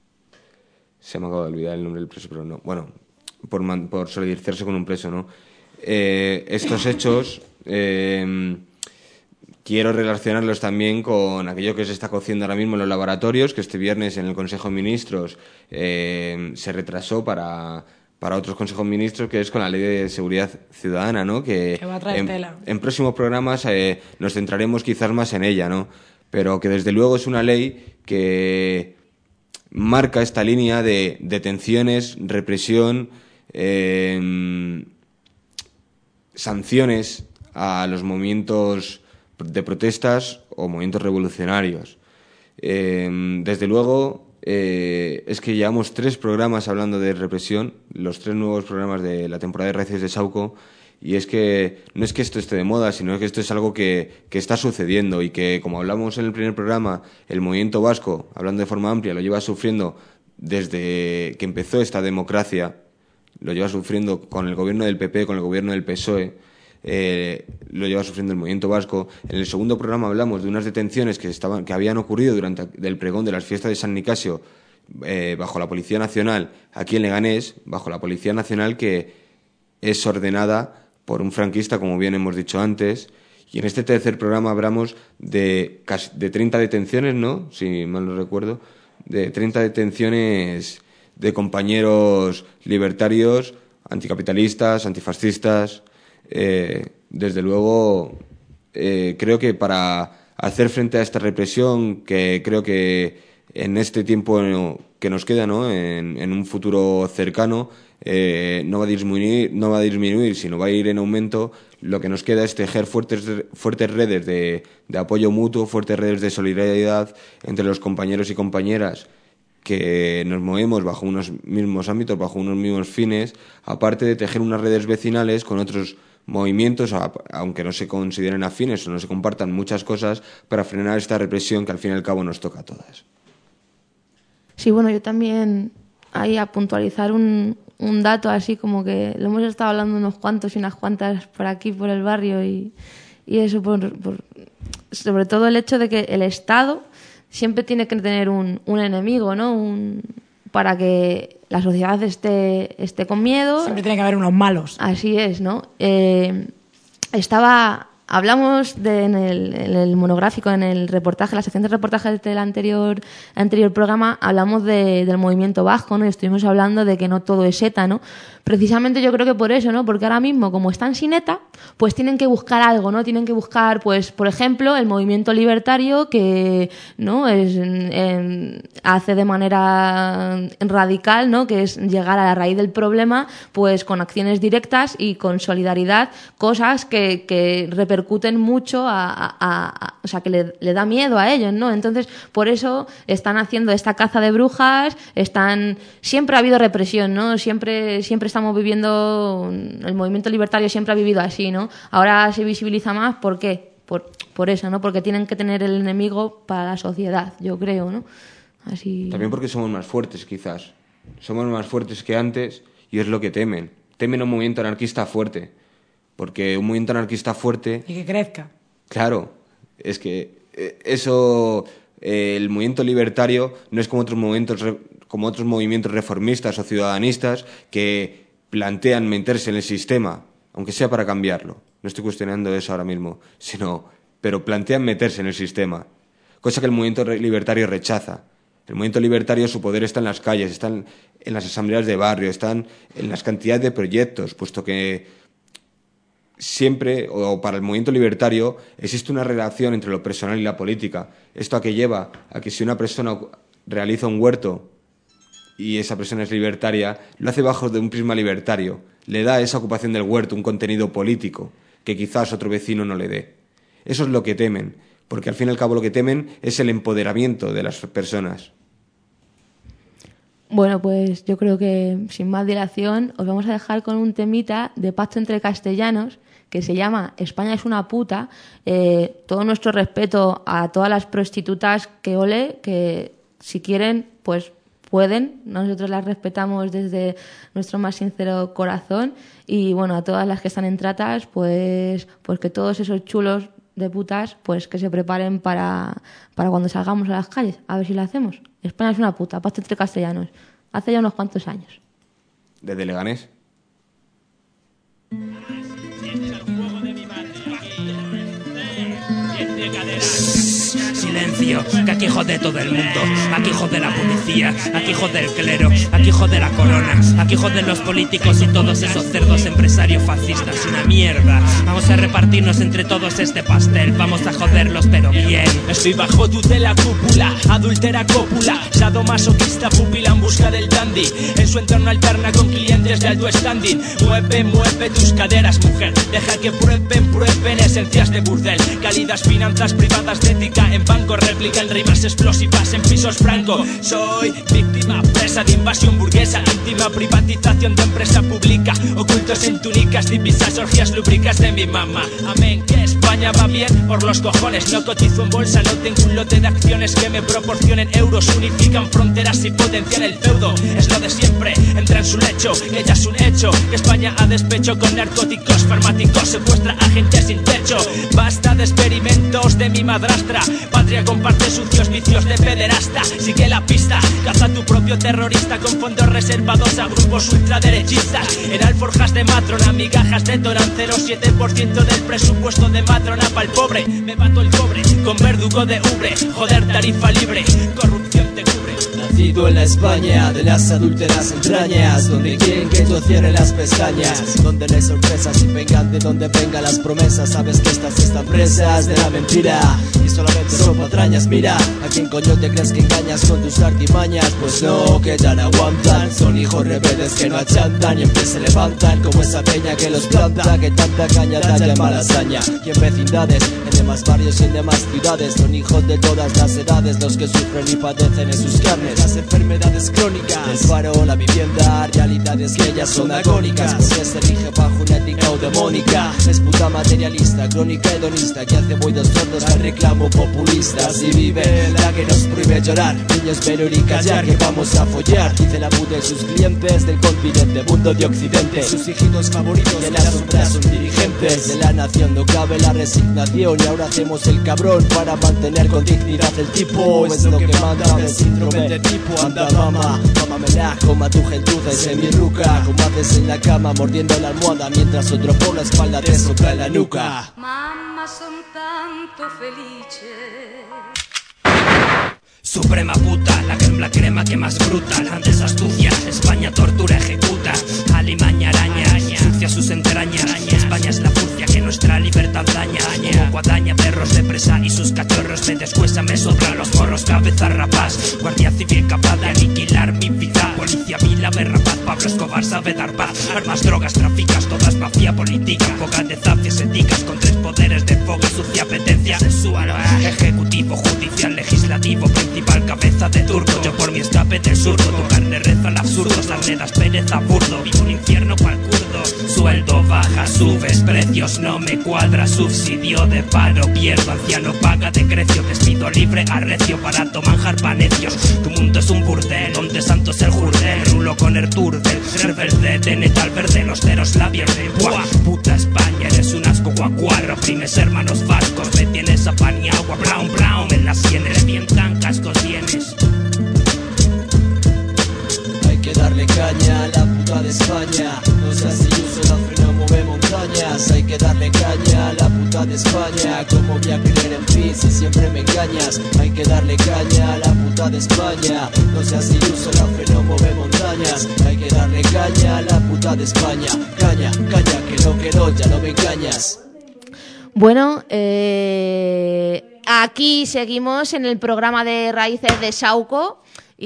se me acaba de olvidar el nombre del preso, pero no. Bueno, por, man, por solidarizarse con un preso, ¿no? Eh, estos hechos eh, quiero relacionarlos también con aquello que se está cociendo ahora mismo en los laboratorios, que este viernes en el Consejo de Ministros eh, se retrasó para, para otros Consejos de Ministros, que es con la Ley de Seguridad Ciudadana, ¿no? Que, que va a traer en, tela. En próximos programas eh, nos centraremos quizás más en ella, ¿no? Pero que desde luego es una ley que marca esta línea de detenciones, represión, eh, sanciones a los movimientos de protestas o movimientos revolucionarios. Eh, desde luego, eh, es que llevamos tres programas hablando de represión, los tres nuevos programas de la temporada de Raíces de Sauco, y es que no es que esto esté de moda, sino que esto es algo que, que está sucediendo y que, como hablamos en el primer programa, el movimiento vasco, hablando de forma amplia, lo lleva sufriendo desde que empezó esta democracia, lo lleva sufriendo con el gobierno del P P, con el gobierno del P S O E, eh, lo lleva sufriendo el movimiento vasco. En el segundo programa hablamos de unas detenciones que, estaban, que habían ocurrido durante el pregón de las fiestas de San Nicasio eh, bajo la Policía Nacional, aquí en Leganés, bajo la Policía Nacional que es ordenada por un franquista, como bien hemos dicho antes. Y en este tercer programa hablamos de, casi, de treinta detenciones, ¿no? Si mal no recuerdo, de treinta detenciones de compañeros libertarios, anticapitalistas, antifascistas. Eh, desde luego, eh, creo que para hacer frente a esta represión, que creo que en este tiempo que nos queda, ¿no? En, en un futuro cercano, eh, no va a disminuir, no va a disminuir, sino va a ir en aumento. Lo que nos queda es tejer fuertes, fuertes redes de, de apoyo mutuo, fuertes redes de solidaridad entre los compañeros y compañeras que nos movemos bajo unos mismos ámbitos, bajo unos mismos fines, aparte de tejer unas redes vecinales con otros movimientos, aunque no se consideren afines o no se compartan muchas cosas, para frenar esta represión que al fin y al cabo nos toca a todas. Sí, bueno, yo también ahí a puntualizar un, un dato así como que lo hemos estado hablando unos cuantos y unas cuantas por aquí, por el barrio y, y eso, por, por, sobre todo el hecho de que el Estado siempre tiene que tener un, un enemigo, ¿no? Un, para que la sociedad esté, esté con miedo. Siempre tiene que haber unos malos. Así es, ¿no? Eh, estaba... Hablamos de, en, el, en el monográfico, en el reportaje, la sección de reportajes del anterior, anterior programa, hablamos de, del movimiento vasco, ¿no? Y estuvimos hablando de que no todo es ETA, ¿no? Precisamente yo creo que por eso, ¿no? Porque ahora mismo, como están sin ETA, pues tienen que buscar algo, ¿no? Tienen que buscar, pues, por ejemplo, el movimiento libertario que, ¿no? Es, en, hace de manera radical, ¿no? Que es llegar a la raíz del problema, pues, con acciones directas y con solidaridad, cosas que, que repercuten mucho a, a, a, a o sea, que le, le da miedo a ellos, ¿no? Entonces, por eso están haciendo esta caza de brujas, están, siempre ha habido represión, ¿no? Siempre, siempre estamos viviendo, el movimiento libertario siempre ha vivido así, ¿no? Ahora se visibiliza más, ¿por qué? Por, por eso, ¿no? Porque tienen que tener el enemigo para la sociedad, yo creo, ¿no? Así... También porque somos más fuertes, quizás. Somos más fuertes que antes y es lo que temen. Temen un movimiento anarquista fuerte. Porque un movimiento anarquista fuerte... Y que crezca. Claro, es que eso... Eh, el movimiento libertario no es como otros movimientos, como otros movimientos reformistas o ciudadanistas que plantean meterse en el sistema, aunque sea para cambiarlo. No estoy cuestionando eso ahora mismo, sino, pero plantean meterse en el sistema, cosa que el movimiento libertario rechaza. El movimiento libertario, su poder está en las calles, está en, en las asambleas de barrio, están en las cantidades de proyectos, puesto que siempre, o para el movimiento libertario, existe una relación entre lo personal y la política. Esto a que lleva a que si una persona realiza un huerto y esa persona es libertaria, lo hace bajo de un prisma libertario. Le da a esa ocupación del huerto un contenido político que quizás otro vecino no le dé. Eso es lo que temen, porque al fin y al cabo lo que temen es el empoderamiento de las personas. Bueno, pues yo creo que sin más dilación os vamos a dejar con un temita de Pacto entre Castellanos que se llama España es una puta. Eh, todo nuestro respeto a todas las prostitutas que ole, que si quieren, pues pueden. Nosotros las respetamos desde nuestro más sincero corazón. Y bueno, a todas las que están en tratas, pues, pues que todos esos chulos de putas, pues que se preparen para, para cuando salgamos a las calles. A ver si lo hacemos. España es una puta, Pacto entre Castellanos. Hace ya unos cuantos años. ¿Desde Leganés? Silencio, que aquí jode todo el mundo. Aquí jode la policía, aquí jode el clero, aquí jode la corona, aquí joden los políticos y todos esos cerdos empresarios fascistas. Una mierda. Vamos a repartirnos entre todos este pastel. Vamos a joderlos, pero bien. Estoy bajo tutela cúpula, adúltera cópula, sadomasoquista pupila en busca del dandy. En su entorno alterna con clientes de alto standing. Mueve, mueve tus caderas, mujer. Deja que prueben, prueben esencias de burdel. Cálidas finanzas privadas de ética en banco. Réplica en rimas explosivas en pisos franco. Soy víctima presa de invasión burguesa. Íntima privatización de empresa pública. Ocultos en túnicas, divisas, orgías lúbricas de mi mamá. Amén, que España va bien por los cojones. No cotizo en bolsa, no tengo un lote de acciones que me proporcionen euros. Unifican fronteras y potencian el feudo. Es lo de siempre, entra en su lecho, que ya es un hecho. Que España a despecho con narcóticos, farmáticos, secuestra a gente sin techo. Basta de experimentos de mi madrastra. Patria comparte sucios vicios de pederasta. Sigue la pista, caza tu propio terrorista con fondos reservados a grupos ultraderechistas. En alforjas de matrona, migajas de Torán, cero coma siete por ciento del presupuesto de matrona pa'l pobre. Me bato el cobre con verdugo de ubre. Joder, tarifa libre, corrupción te cubre. Nacido en la España de las adúlteras entrañas, donde quieren que yo cierre las pestañas, donde no hay sorpresas y vengan de donde vengan las promesas. Sabes que estas están presas de la mentira y solamente son patrañas. Mira, ¿a quién coño te crees que engañas con tus artimañas? Pues no, que ya no aguantan. Son hijos rebeldes que no achantan y en pie se levantan como esa peña que los planta, que tanta caña talla en mala hazaña. Y en vecindades, en demás barrios y en demás ciudades, son hijos de todas las edades los que sufren y padecen en sus carnes las enfermedades crónicas. El paro, la vivienda, realidades que ellas son agónicas, porque se rige bajo una ética demónica. Es puta materialista, crónica hedonista, que hace buenos sordos al reclamo populista. Si vive la que nos prohíbe llorar, niños pero y callar, que vamos a follar, dice la puta y sus clientes del continente, mundo de occidente. Sus hijitos favoritos de la sombra son dirigentes de la nación, no cabe la resignación y ahora hacemos el cabrón para mantener con dignidad el tipo. Es lo que manda el síndrome de tipo, anda mama, mámamela, coma tu gentuza y semirruca, como haces en la cama mordiendo la almohada mientras otro por la espalda te sopla en la nuca. Mamma, son tanto felice. Suprema puta, la crema, la crema que más brutal. Antes astucia, España tortura, ejecuta. Alimaña, araña, sucia sus entrañas. España es la furcia que nuestra libertad daña. Como guadaña, perros de presa y sus cachorros me descuesan, me sobran los morros, cabeza rapaz. Guardia civil capaz de aniquilar mi vida. Policía vila, berrapaz, Pablo Escobar sabe dar paz. Armas, drogas, traficas, todas mafia política. Poca de zafias éticas con tres poderes de fuego y sucia apetencia sexual. Ejecutivo, judicial, legislativo, principal cabeza de turco. Yo por mi escape del surdo, tu carne reza al absurdo, sarnedas pereza burdo, vivo un infierno cual kurdo. Sueldo baja, subes precios, no me cuadra, subsidio de paro, pierdo, anciano paga de crecio, despido libre, arrecio, barato, manjar panecios. Tu mundo es un burdel, donde santo es el jurdel, rulo con el turdel, ser verde, de netal verde, los ceros labios de buah. Puta España, eres un asco guaguarro, oprimes hermanos vascos, me tienes a pan y agua, brown, brown, en las sienes, bien tan cascos tienes. Hay que darle caña a la puta de España, no seas iluso, la frena mueve montañas. Hay que darle caña a la puta de España, como voy a creer en ti si siempre me engañas. Hay que darle caña a la puta de España, no seas iluso, la frena mueve montañas. Hay que darle caña a la puta de España, caña, caña, que no, que no, ya no me engañas. Bueno, eh, aquí seguimos en el programa de Raíces de Sauco.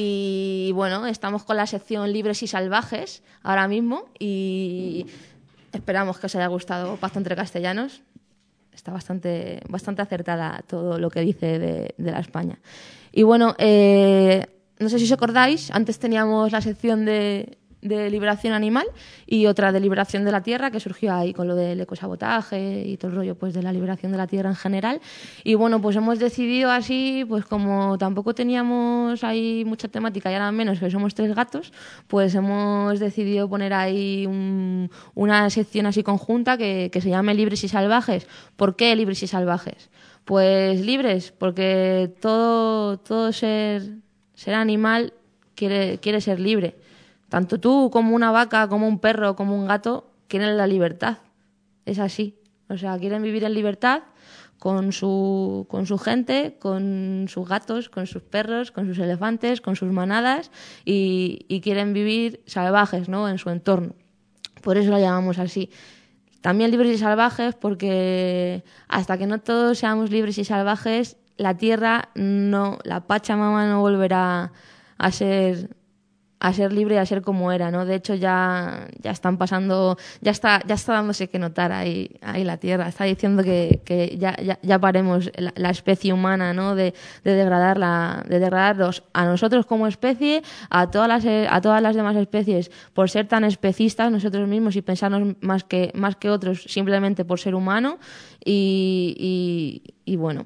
Y bueno, estamos con la sección Libres y Salvajes ahora mismo y esperamos que os haya gustado Pacto entre Castellanos. Está bastante, bastante acertada todo lo que dice de, de la España. Y bueno, eh, no sé si os acordáis, antes teníamos la sección de, de liberación animal y otra de liberación de la tierra, que surgió ahí con lo del ecosabotaje y todo el rollo pues de la liberación de la tierra en general. Y bueno, pues hemos decidido así, pues como tampoco teníamos ahí mucha temática y ahora menos que somos tres gatos, pues hemos decidido poner ahí un, una sección así conjunta que, que se llame Libres y Salvajes. ¿Por qué Libres y Salvajes? Pues libres porque todo, todo ser, ser animal quiere, quiere ser libre. Tanto tú como una vaca, como un perro, como un gato, quieren la libertad. Es así. O sea, quieren vivir en libertad con su, con su gente, con sus gatos, con sus perros, con sus elefantes, con sus manadas y, y quieren vivir salvajes, ¿no?, en su entorno. Por eso lo llamamos así. También libres y salvajes porque hasta que no todos seamos libres y salvajes, la tierra no, la Pachamama no volverá a ser... a ser libre y a ser como era, ¿no? De hecho, ya, ya están pasando, ya está, ya está dándose que notar ahí, ahí la Tierra. Está diciendo que, que ya, ya, ya paremos la, la especie humana, ¿no? De, de degradarla, de degradarlos a nosotros como especie, a todas las, a todas las demás especies por ser tan especistas nosotros mismos y pensarnos más que, más que otros simplemente por ser humano. Y, y, y bueno,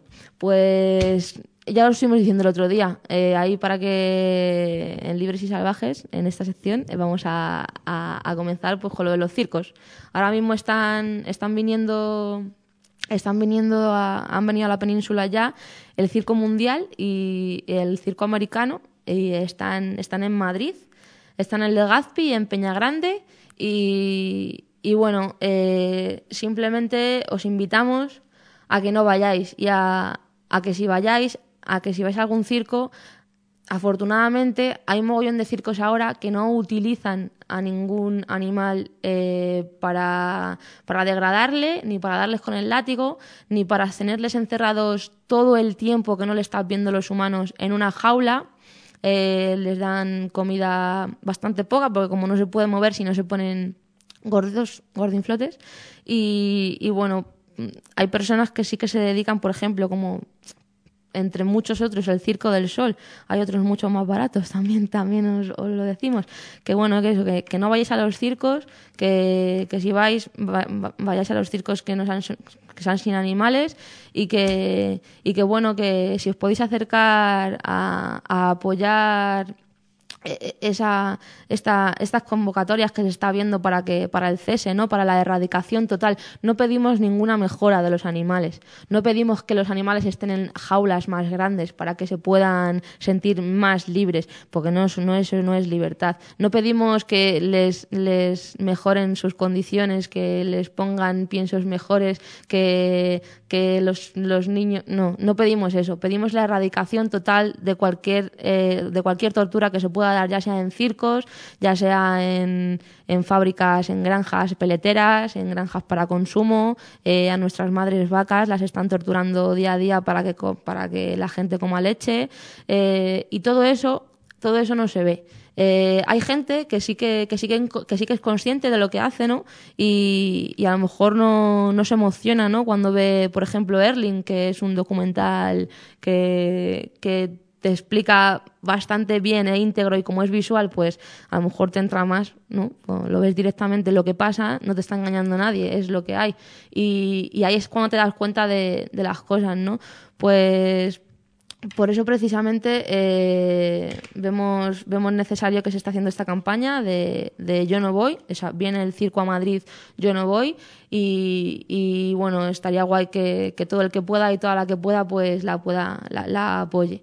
pues ya lo estuvimos diciendo el otro día, eh, ahí para que en Libres y Salvajes, en esta sección, eh, vamos a, a, a comenzar pues con lo de los circos. Ahora mismo están, están viniendo, están viniendo a, han venido a la península ya el Circo Mundial y el Circo Americano, y están, están en Madrid, están en Legazpi, en Peñagrande, y, y bueno, eh, simplemente os invitamos a que no vayáis y a, a que si vayáis, a que si vais a algún circo, afortunadamente hay un mogollón de circos ahora que no utilizan a ningún animal eh, para, para degradarle, ni para darles con el látigo, ni para tenerles encerrados todo el tiempo que no le están viendo los humanos en una jaula. Eh, les dan comida bastante poca, porque como no se pueden mover si no se ponen gordos, gordinflotes. Y, y bueno, hay personas que sí que se dedican, por ejemplo, como entre muchos otros, el Circo del Sol. Hay otros mucho más baratos también, también os, os lo decimos. Que bueno, que eso, que, que no vayáis a los circos, que, que si vais, va, vayáis a los circos que no sean, que sean sin animales, y que, y que bueno, que si os podéis acercar a, a apoyar esa esta, estas convocatorias que se está viendo para que para el cese, ¿no? Para la erradicación total. No pedimos ninguna mejora de los animales. No pedimos que los animales estén en jaulas más grandes para que se puedan sentir más libres, porque no, no eso no es libertad. No pedimos que les, les mejoren sus condiciones, que les pongan piensos mejores, que, que los, los niños... No, no pedimos eso. Pedimos la erradicación total de cualquier, eh, de cualquier tortura que se pueda dar, ya sea en circos, ya sea en, en fábricas, en granjas peleteras, en granjas para consumo. Eh, a nuestras madres vacas las están torturando día a día para que, para que la gente coma leche. Eh, y todo eso, todo eso no se ve. Eh, hay gente que sí que, que sí que, que sí que es consciente de lo que hace, ¿no? Y, y a lo mejor no, no se emociona, ¿no? Cuando ve, por ejemplo, Erling, que es un documental que, que te explica bastante bien e íntegro, y como es visual, pues a lo mejor te entra más, ¿no? Lo ves directamente lo que pasa, no te está engañando nadie, es lo que hay. Y, y ahí es cuando te das cuenta de, de las cosas, ¿no? Pues por eso precisamente eh, vemos, vemos necesario que se está haciendo esta campaña de, de Yo no voy. O sea, viene el circo a Madrid, Yo no voy, y, y bueno, estaría guay que, que todo el que pueda y toda la que pueda pues la pueda la, la apoye.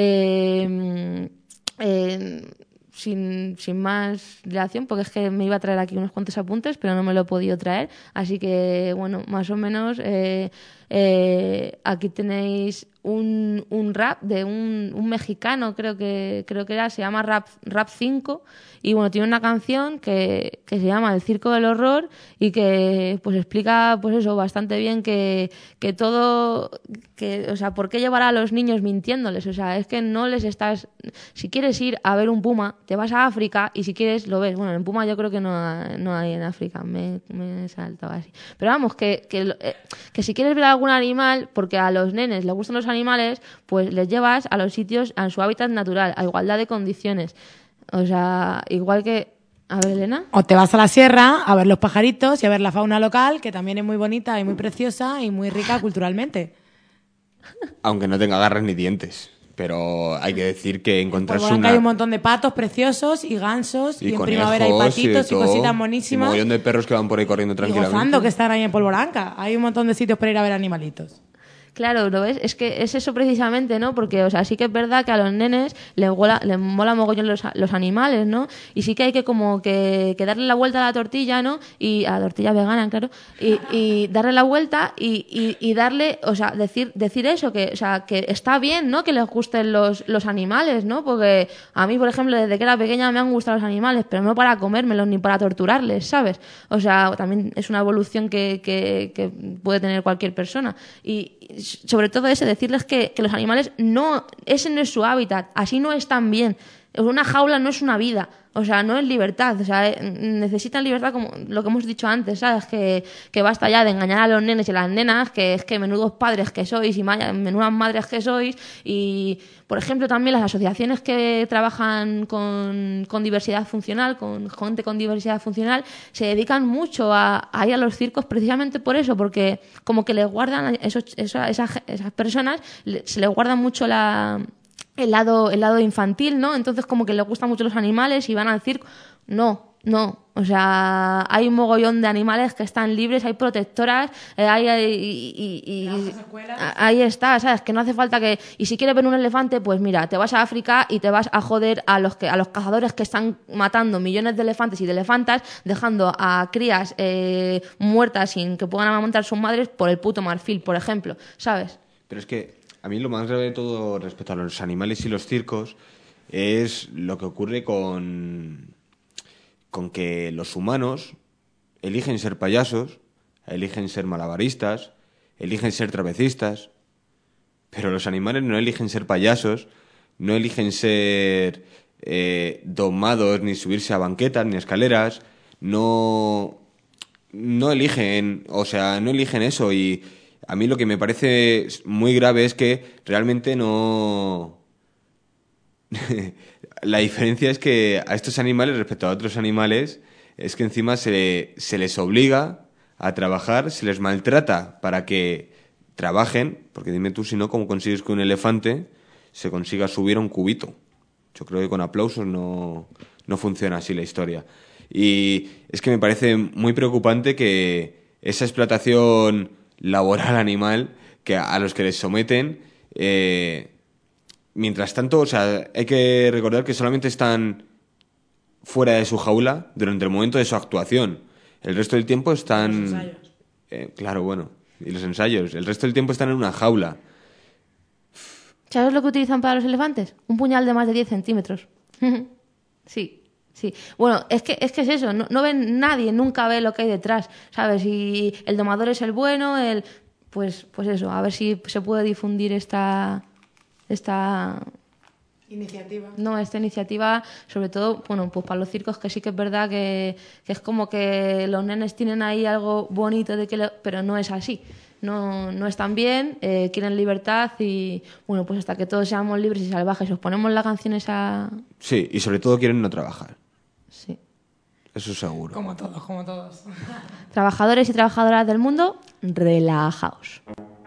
Eh, eh, Sin, sin más dilación, porque es que me iba a traer aquí unos cuantos apuntes, pero no me lo he podido traer. Así que, bueno, más o menos eh, eh, aquí tenéis un, un rap de un, un mexicano, creo que creo que era, se llama Rap, Rap cinco, y bueno, tiene una canción que, que se llama El Circo del Horror, y que pues explica pues eso bastante bien que, que todo, que, o sea, ¿por qué llevar a los niños mintiéndoles? O sea, es que no les estás... Si quieres ir a ver un puma, te vas a África, y si quieres lo ves. Bueno, en puma yo creo que no, no hay en África, me, me he saltado así. Pero vamos, que, que, que si quieres ver algún animal, porque a los nenes les gustan los animales, pues les llevas a los sitios en su hábitat natural, a igualdad de condiciones. O sea, igual que... A ver, Elena. O te vas a la sierra a ver los pajaritos y a ver la fauna local, que también es muy bonita y muy preciosa y muy rica culturalmente. Aunque no tenga garras ni dientes. Pero hay que decir que encontrarse Por una... hay un montón de patos preciosos y gansos, y, y en primavera hay patitos y, y cositas monísimas. Y un montón de perros que van por ahí corriendo tranquilamente. Y gozando, que están ahí en Polvoranca. Hay un montón de sitios para ir a ver animalitos. Claro, ¿lo ves? Es que es eso precisamente, ¿no? Porque, o sea, sí que es verdad que a los nenes les mola, les mola mogollón los, los animales, ¿no? Y sí que hay que como que, que darle la vuelta a la tortilla, ¿no? Y a la tortilla vegana, claro. Y, y darle la vuelta y, y, y darle, o sea, decir decir eso, que, o sea, que está bien, ¿no? Que les gusten los, los animales, ¿no? Porque a mí, por ejemplo, desde que era pequeña me han gustado los animales, pero no para comérmelos ni para torturarles, ¿sabes? O sea, también es una evolución que, que, que puede tener cualquier persona. Y sobre todo ese, decirles que, que los animales no, ese no es su hábitat, así no están bien. Una jaula no es una vida, o sea, no es libertad, o sea, necesitan libertad, como lo que hemos dicho antes, ¿sabes? Que, que basta ya de engañar a los nenes y a las nenas, que es que menudos padres que sois y menudas madres que sois. Y, por ejemplo, también las asociaciones que trabajan con, con diversidad funcional, con gente con diversidad funcional, se dedican mucho a, a ir a los circos precisamente por eso, porque como que les guardan, esos, esas, esas, esas personas, se les guarda mucho la... el lado el lado infantil, ¿no? Entonces como que les gustan mucho los animales y van al circo. No, no. O sea, hay un mogollón de animales que están libres, hay protectoras, eh, hay, hay y, y, y ahí está, ¿sabes? Que no hace falta que... Y si quieres ver un elefante, pues mira, te vas a África y te vas a joder a los que a los cazadores que están matando millones de elefantes y de elefantas, dejando a crías eh, muertas sin que puedan amamantar sus madres por el puto marfil, por ejemplo, ¿sabes? Pero es que a mí lo más grave de todo respecto a los animales y los circos es lo que ocurre con, con que los humanos eligen ser payasos, eligen ser malabaristas, eligen ser trapecistas, pero los animales no eligen ser payasos, no eligen ser eh, domados, ni subirse a banquetas, ni escaleras, no, no eligen, o sea, no eligen eso. Y a mí lo que me parece muy grave es que realmente no... La diferencia es que a estos animales respecto a otros animales es que encima se, se les obliga a trabajar, se les maltrata para que trabajen, porque dime tú si no, ¿cómo consigues que un elefante se consiga subir a un cubito? Yo creo que con aplausos no, no funciona así la historia. Y es que me parece muy preocupante que esa explotación laboral animal que a, a los que les someten, eh, mientras tanto, o sea, hay que recordar que solamente están fuera de su jaula durante el momento de su actuación. El resto del tiempo están... Los ensayos. Eh, claro, bueno, y los ensayos. El resto del tiempo están en una jaula. ¿Sabes lo que utilizan para los elefantes? Un puñal de más de diez centímetros. Sí, sí. Bueno, es que es, que es eso. No, no ven nadie, nunca ve lo que hay detrás. ¿Sabes? Y el domador es el bueno, el... Pues, pues eso, a ver si se puede difundir esta... esta Iniciativa. No, esta iniciativa, sobre todo, bueno, pues para los circos, que sí que es verdad que, que es como que los nenes tienen ahí algo bonito, de que le... pero no es así. No, no están bien, eh, quieren libertad y, bueno, pues hasta que todos seamos libres y salvajes, os ponemos las canciones a... Sí, y sobre todo quieren no trabajar. Sí. Eso seguro. Como todos, como todos. Trabajadores y trabajadoras del mundo, relajaos.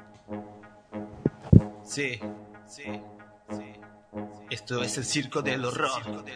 Sí, sí, sí. Esto es el circo del horror.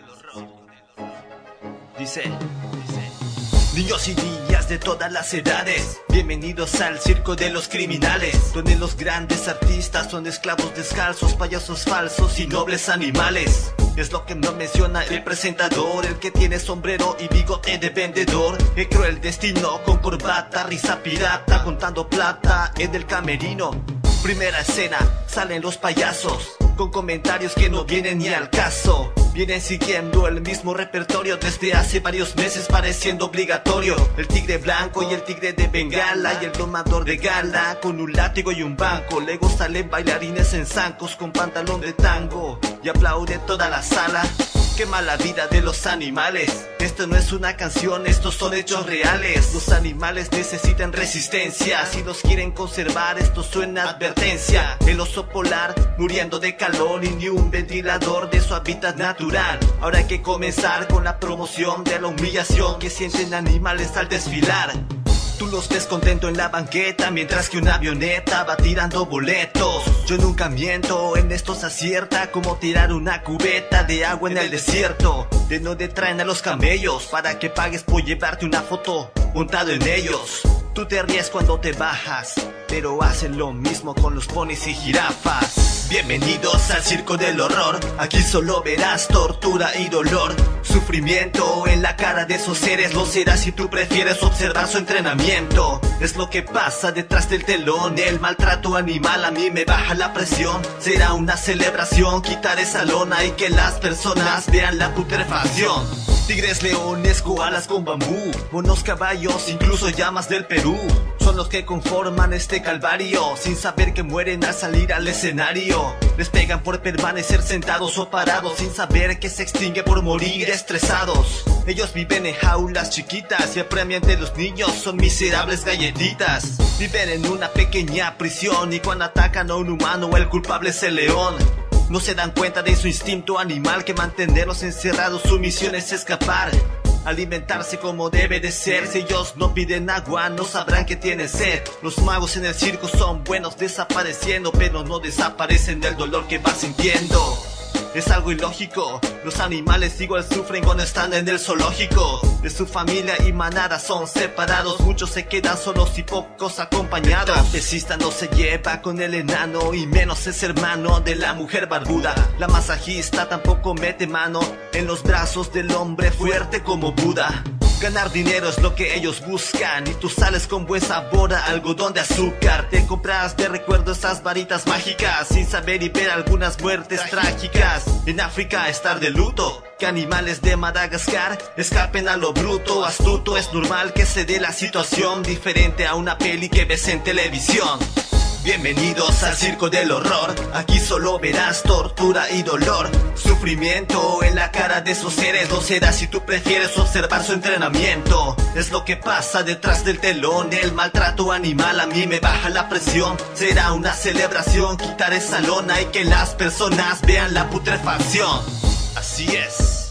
Dice, dice. Niños y niñas de todas las edades, bienvenidos al circo de los criminales, donde los grandes artistas son esclavos descalzos, payasos falsos y nobles animales. Es lo que no menciona el presentador, el que tiene sombrero y bigote de vendedor. El cruel destino con corbata, risa pirata, contando plata en el camerino. Primera escena, salen los payasos con comentarios que no vienen ni al caso. Vienen siguiendo el mismo repertorio desde hace varios meses, pareciendo obligatorio. El tigre blanco y el tigre de Bengala y el domador de gala con un látigo y un banco. Luego salen bailarines en zancos con pantalón de tango y aplaude toda la sala. Qué mala vida de los animales. Esto no es una canción, estos son hechos reales. Los animales necesitan resistencia. Si los quieren conservar, esto suena advertencia. El oso polar muriendo de calor y ni un ventilador de su hábitat natural. Ahora hay que comenzar con la promoción de la humillación que sienten animales al desfilar. Tú los ves contento en la banqueta, mientras que una avioneta va tirando boletos. Yo nunca miento, en esto se acierta, como tirar una cubeta de agua en el desierto. De donde traen a los camellos, para que pagues por llevarte una foto montado en ellos. Tú te ríes cuando te bajas, pero hacen lo mismo con los ponis y jirafas. Bienvenidos al circo del horror, aquí solo verás tortura y dolor. Sufrimiento en la cara de esos seres, lo será si tú prefieres observar su entrenamiento. Es lo que pasa detrás del telón, el maltrato animal a mí me baja la presión. Será una celebración, quitar esa lona y que las personas vean la putrefacción. Tigres, leones, koalas con bambú, monos, caballos, incluso llamas del Perú. Son los que conforman este calvario, sin saber que mueren al salir al escenario. Les pegan por permanecer sentados o parados, sin saber que se extingue por morir estresados. Ellos viven en jaulas chiquitas y el premio de los niños son miserables galletitas. Viven en una pequeña prisión y cuando atacan a un humano el culpable es el león. No se dan cuenta de su instinto animal, que mantenerlos encerrados su misión es escapar. Alimentarse como debe de ser. Si ellos no piden agua no sabrán que tienen sed. Los magos en el circo son buenos desapareciendo, pero no desaparecen del dolor que vas sintiendo. Es algo ilógico, los animales igual sufren cuando están en el zoológico. De su familia y manada son separados, muchos se quedan solos y pocos acompañados. El trapecista no se lleva con el enano y menos es hermano de la mujer barbuda. La masajista tampoco mete mano en los brazos del hombre fuerte como Buda. Ganar dinero es lo que ellos buscan y tú sales con buen sabor a algodón de azúcar. Te compras de recuerdo esas varitas mágicas sin saber y ver algunas muertes trágicas. En África estar de luto, que animales de Madagascar escapen a lo bruto. Astuto, es normal que se dé la situación diferente a una peli que ves en televisión. Bienvenidos al circo del horror, aquí solo verás tortura y dolor. Sufrimiento en la cara de esos seres, lo será si tú prefieres observar su entrenamiento. Es lo que pasa detrás del telón, el maltrato animal a mí me baja la presión. Será una celebración, quitar esa lona y que las personas vean la putrefacción. Así es.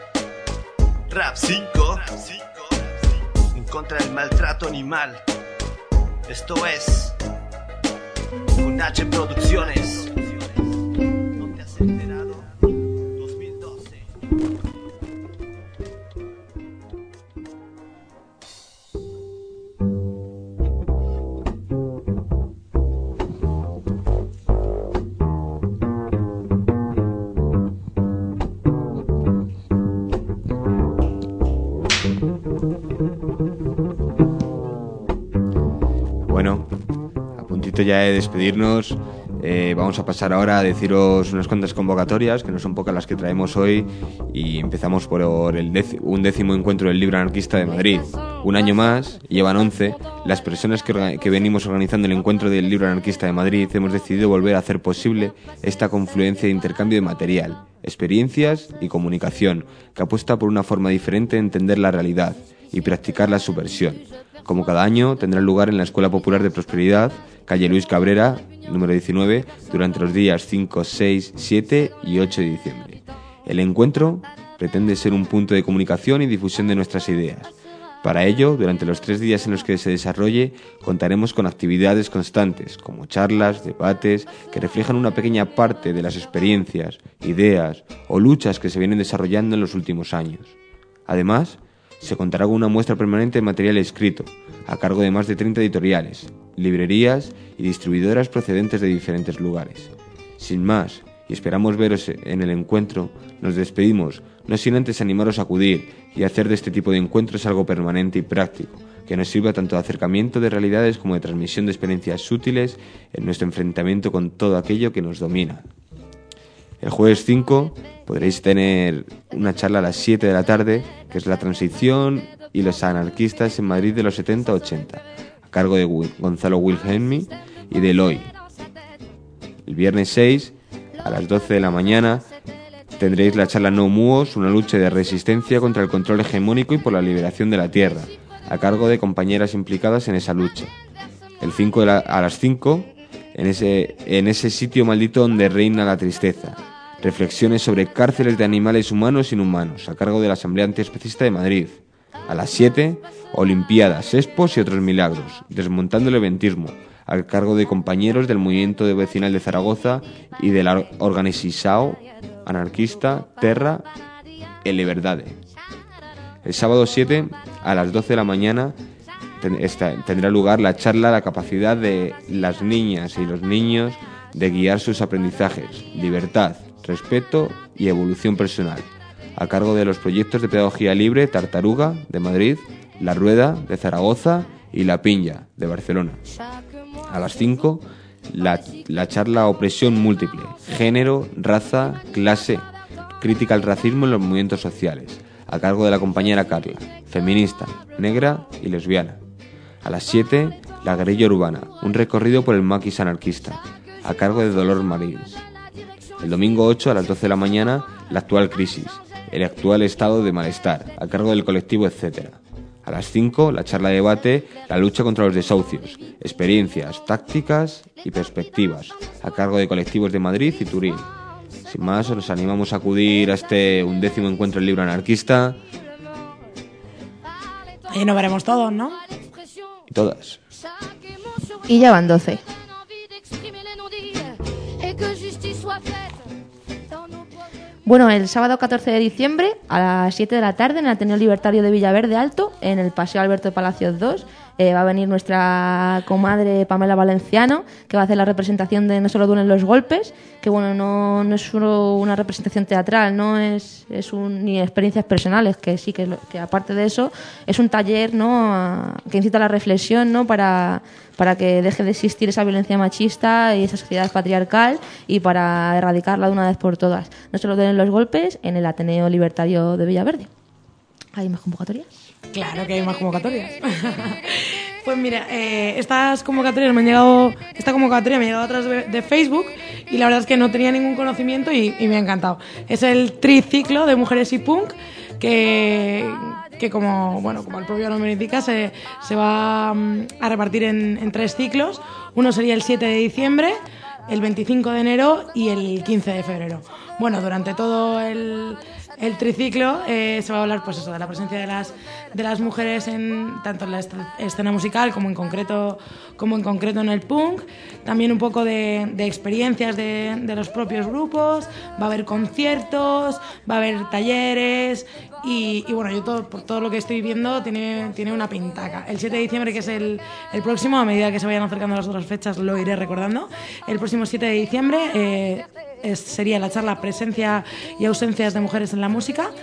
Rap cinco, en contra del maltrato animal. Esto es con H Producciones. ¿No te has enterado? dos mil dos momento ya de despedirnos. Eh, vamos a pasar ahora a deciros unas cuantas convocatorias, que no son pocas las que traemos hoy, y empezamos por el dec- un décimo encuentro del Libro Anarquista de Madrid. Un año más, llevan once, las personas que, orga- que venimos organizando el encuentro del Libro Anarquista de Madrid hemos decidido volver a hacer posible esta confluencia de intercambio de material, experiencias y comunicación, que apuesta por una forma diferente de entender la realidad y practicar la subversión. Como cada año, tendrá lugar en la Escuela Popular de Prosperidad, calle Luis Cabrera, número diecinueve, durante los días cinco, seis, siete y ocho de diciembre. El encuentro pretende ser un punto de comunicación y difusión de nuestras ideas. Para ello, durante los tres días en los que se desarrolle, contaremos con actividades constantes, como charlas, debates, que reflejan una pequeña parte de las experiencias, ideas o luchas que se vienen desarrollando en los últimos años. Además, se contará con una muestra permanente de material escrito, a cargo de más de treinta editoriales, librerías y distribuidoras procedentes de diferentes lugares. Sin más, y esperamos veros en el encuentro, nos despedimos, no sin antes animaros a acudir y hacer de este tipo de encuentros algo permanente y práctico, que nos sirva tanto de acercamiento de realidades como de transmisión de experiencias útiles en nuestro enfrentamiento con todo aquello que nos domina. El jueves cinco podréis tener una charla a las siete de la tarde, que es la transición y los anarquistas en Madrid de los setenta ochenta, a cargo de Gonzalo Wilhelmi y de Eloy. El viernes seis, a las doce de la mañana, tendréis la charla No Muos, una lucha de resistencia contra el control hegemónico y por la liberación de la tierra, a cargo de compañeras implicadas en esa lucha. El cinco de la, a las cinco, en ese, en ese sitio maldito donde reina la tristeza, reflexiones sobre cárceles de animales humanos e inhumanos, a cargo de la Asamblea Antiespecista de Madrid. A las siete, Olimpiadas, Expos y otros milagros, desmontando el eventismo, a cargo de compañeros del movimiento de vecinal de Zaragoza y de la organización anarquista Terra e Liberdade. El sábado siete, a las doce de la mañana, ten, esta, tendrá lugar la charla La capacidad de las niñas y los niños de guiar sus aprendizajes, libertad, respeto y evolución personal, a cargo de los proyectos de pedagogía libre Tartaruga, de Madrid, La Rueda, de Zaragoza y La Piña, de Barcelona. A las cinco, la, la charla Opresión múltiple, género, raza, clase, crítica al racismo en los movimientos sociales, a cargo de la compañera Carla, feminista, negra y lesbiana. A las siete, La guerrilla urbana, un recorrido por el maquis anarquista, a cargo de Dolor Marins. El domingo ocho, a las doce de la mañana, La actual crisis, el actual estado de malestar, a cargo del colectivo Etcétera. A las cinco, la charla de debate La lucha contra los desahucios, experiencias, tácticas y perspectivas, a cargo de colectivos de Madrid y Turín. Sin más, os animamos a acudir a este undécimo encuentro del Libro Anarquista. Ahí nos veremos todos, ¿no? Y todas. Y ya van doce. Bueno, el sábado catorce de diciembre a las siete de la tarde en el Ateneo Libertario de Villaverde Alto, en el Paseo Alberto de Palacios dos, eh, va a venir nuestra comadre Pamela Valenciano, que va a hacer la representación de No solo duelen los golpes, que bueno, no, no es solo una representación teatral, no es, es un, ni experiencias personales, que sí, que, que aparte de eso es un taller, ¿no?, a, que incita a la reflexión, ¿no?, para, para que deje de existir esa violencia machista y esa sociedad patriarcal y para erradicarla de una vez por todas. No solo duelen los golpes, en el Ateneo Libertario de Villaverde. ¿Hay más convocatorias? Claro que hay más convocatorias. Pues mira, eh, estas convocatorias me han llegado, esta convocatoria me ha llegado a través de, de Facebook y la verdad es que no tenía ningún conocimiento y, y me ha encantado. Es el triciclo de Mujeres y Punk, que, que como, bueno, como el propio nombre indica, se, se va a repartir en, en tres ciclos. Uno sería el siete de diciembre, el veinticinco de enero y el quince de febrero. Bueno, durante todo el, el triciclo eh, se va a hablar, pues eso, de la presencia de las de las mujeres en tanto en la escena musical como en concreto como en concreto en el punk. También un poco de, de experiencias de, de los propios grupos. Va a haber conciertos, va a haber talleres y, y bueno, yo todo, por todo lo que estoy viendo tiene, tiene una pintaca. El siete de diciembre, que es el, el próximo, a medida que se vayan acercando las otras fechas lo iré recordando. El próximo siete de diciembre eh, es, sería la charla Presencia y ausencias de mujeres en la música.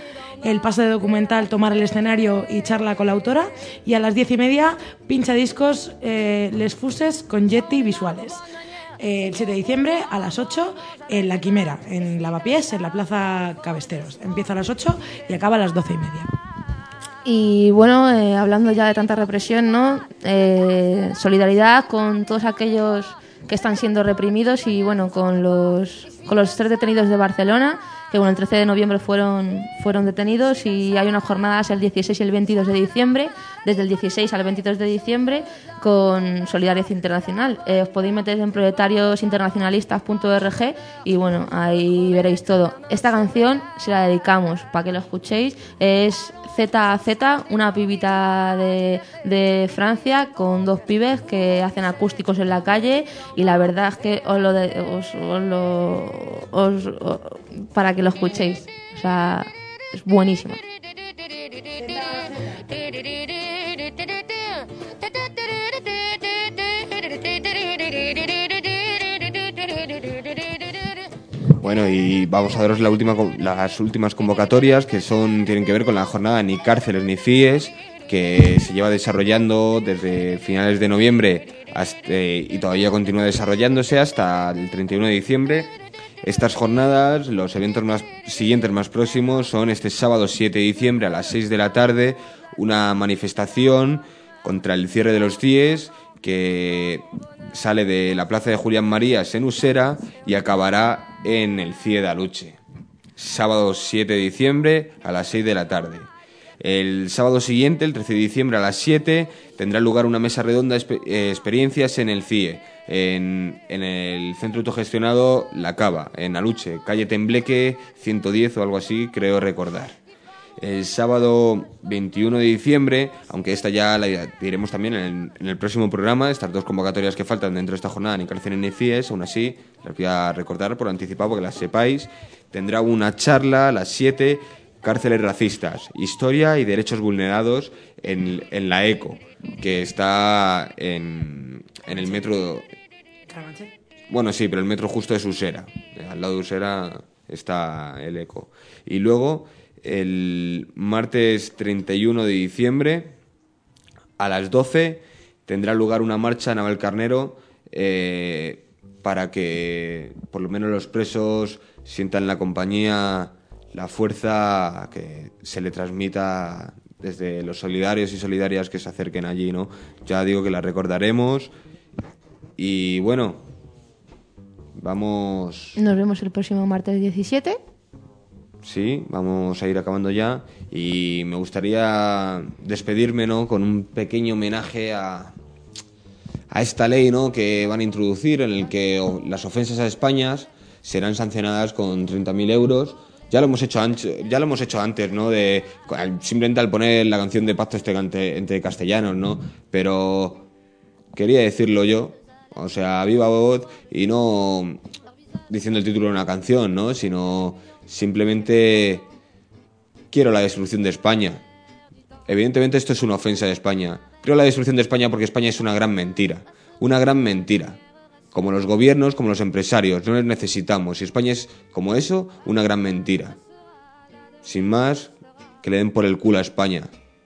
el pase de documental, tomar el escenario y charla con la autora. Y a las diez y media, pincha discos eh, Les Fuses con Yeti Visuales. Eh, el siete de diciembre a las ocho en La Quimera, en Lavapiés, en la Plaza Cabesteros. Empieza a las ocho y acaba a las doce y media. Y bueno, eh, hablando ya de tanta represión, ¿no? Eh, solidaridad con todos aquellos que están siendo reprimidos y bueno, con los, con los tres detenidos de Barcelona, que bueno, el trece de noviembre fueron, fueron detenidos, y hay unas jornadas el dieciséis y el veintidós de diciembre, desde el dieciséis al veintidós de diciembre, con Solidaridad Internacional. Eh, os podéis meter en proletarios internacionalistas punto org y bueno, ahí veréis todo. Esta canción se la dedicamos para que lo escuchéis. Es Z a Z, una pibita de, de Francia con dos pibes que hacen acústicos en la calle, y la verdad es que os lo, de, os, os lo os, os, para que lo escuchéis, o sea, es buenísimo. Bueno, y vamos a daros la última, las últimas convocatorias, que son tienen que ver con la jornada Ni Cárceles ni C I E S, que se lleva desarrollando desde finales de noviembre hasta, eh, y todavía continúa desarrollándose hasta el treinta y uno de diciembre. Estas jornadas, los eventos más siguientes más próximos son este sábado siete de diciembre a las seis de la tarde, una manifestación contra el cierre de los C I E S que sale de la plaza de Julián Marías en Usera y acabará en el C I E de Aluche. Sábado siete de diciembre a las seis de la tarde. El sábado siguiente, el trece de diciembre a las siete, tendrá lugar una mesa redonda de eh, experiencias en el C I E, en, en el centro autogestionado La Cava, en Aluche, calle Tembleque ciento diez o algo así, creo recordar. El sábado veintiuno de diciembre, aunque esta ya la diremos también en el, en el próximo programa, estas dos convocatorias que faltan dentro de esta jornada, ni cárcel ni C I E S, aún así las voy a recordar por anticipado porque las sepáis. Tendrá una charla a las siete, Cárceles racistas, historia y derechos vulnerados en, en la ECO, que está en, en el metro... ¿Carabanchel? Bueno, sí, pero el metro justo es Usera. Al lado de Usera está el ECO. Y luego, el martes treinta y uno de diciembre, a las doce, tendrá lugar una marcha en Navalcarnero eh, para que, por lo menos, los presos sientan la compañía, la fuerza que se le transmita desde los solidarios y solidarias que se acerquen allí, ¿no? Ya digo que la recordaremos. Y bueno, vamos... Nos vemos el próximo martes diecisiete. Sí, vamos a ir acabando ya. Y me gustaría despedirme, ¿no?, con un pequeño homenaje a, a esta ley, ¿no?, que van a introducir, en el que las ofensas a España serán sancionadas con treinta mil euros. Ya lo hemos hecho antes, ya lo hemos hecho antes, ¿no? De simplemente al poner la canción de Pacto este entre, entre castellanos, ¿no? Pero quería decirlo yo, o sea, a viva voz, y no diciendo el título de una canción, ¿no? Sino simplemente quiero la destrucción de España. Evidentemente esto es una ofensa de España. Quiero la destrucción de España porque España es una gran mentira, una gran mentira. Como los gobiernos, como los empresarios, no les necesitamos. Y España es, como eso, una gran mentira. Sin más, que le den por el culo a España.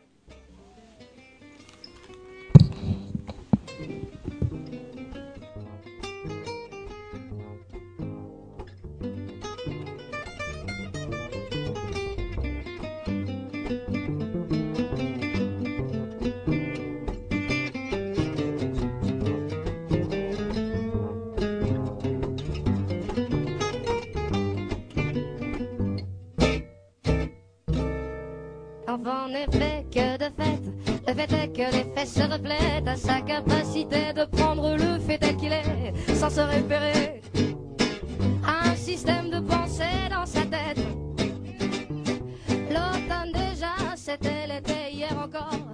En effet, que de fait, le fait est que les faits se reflètent à sa capacité de prendre le fait tel qu'il est, sans se référer à un système de pensée dans sa tête. L'automne déjà, c'était l'été hier encore.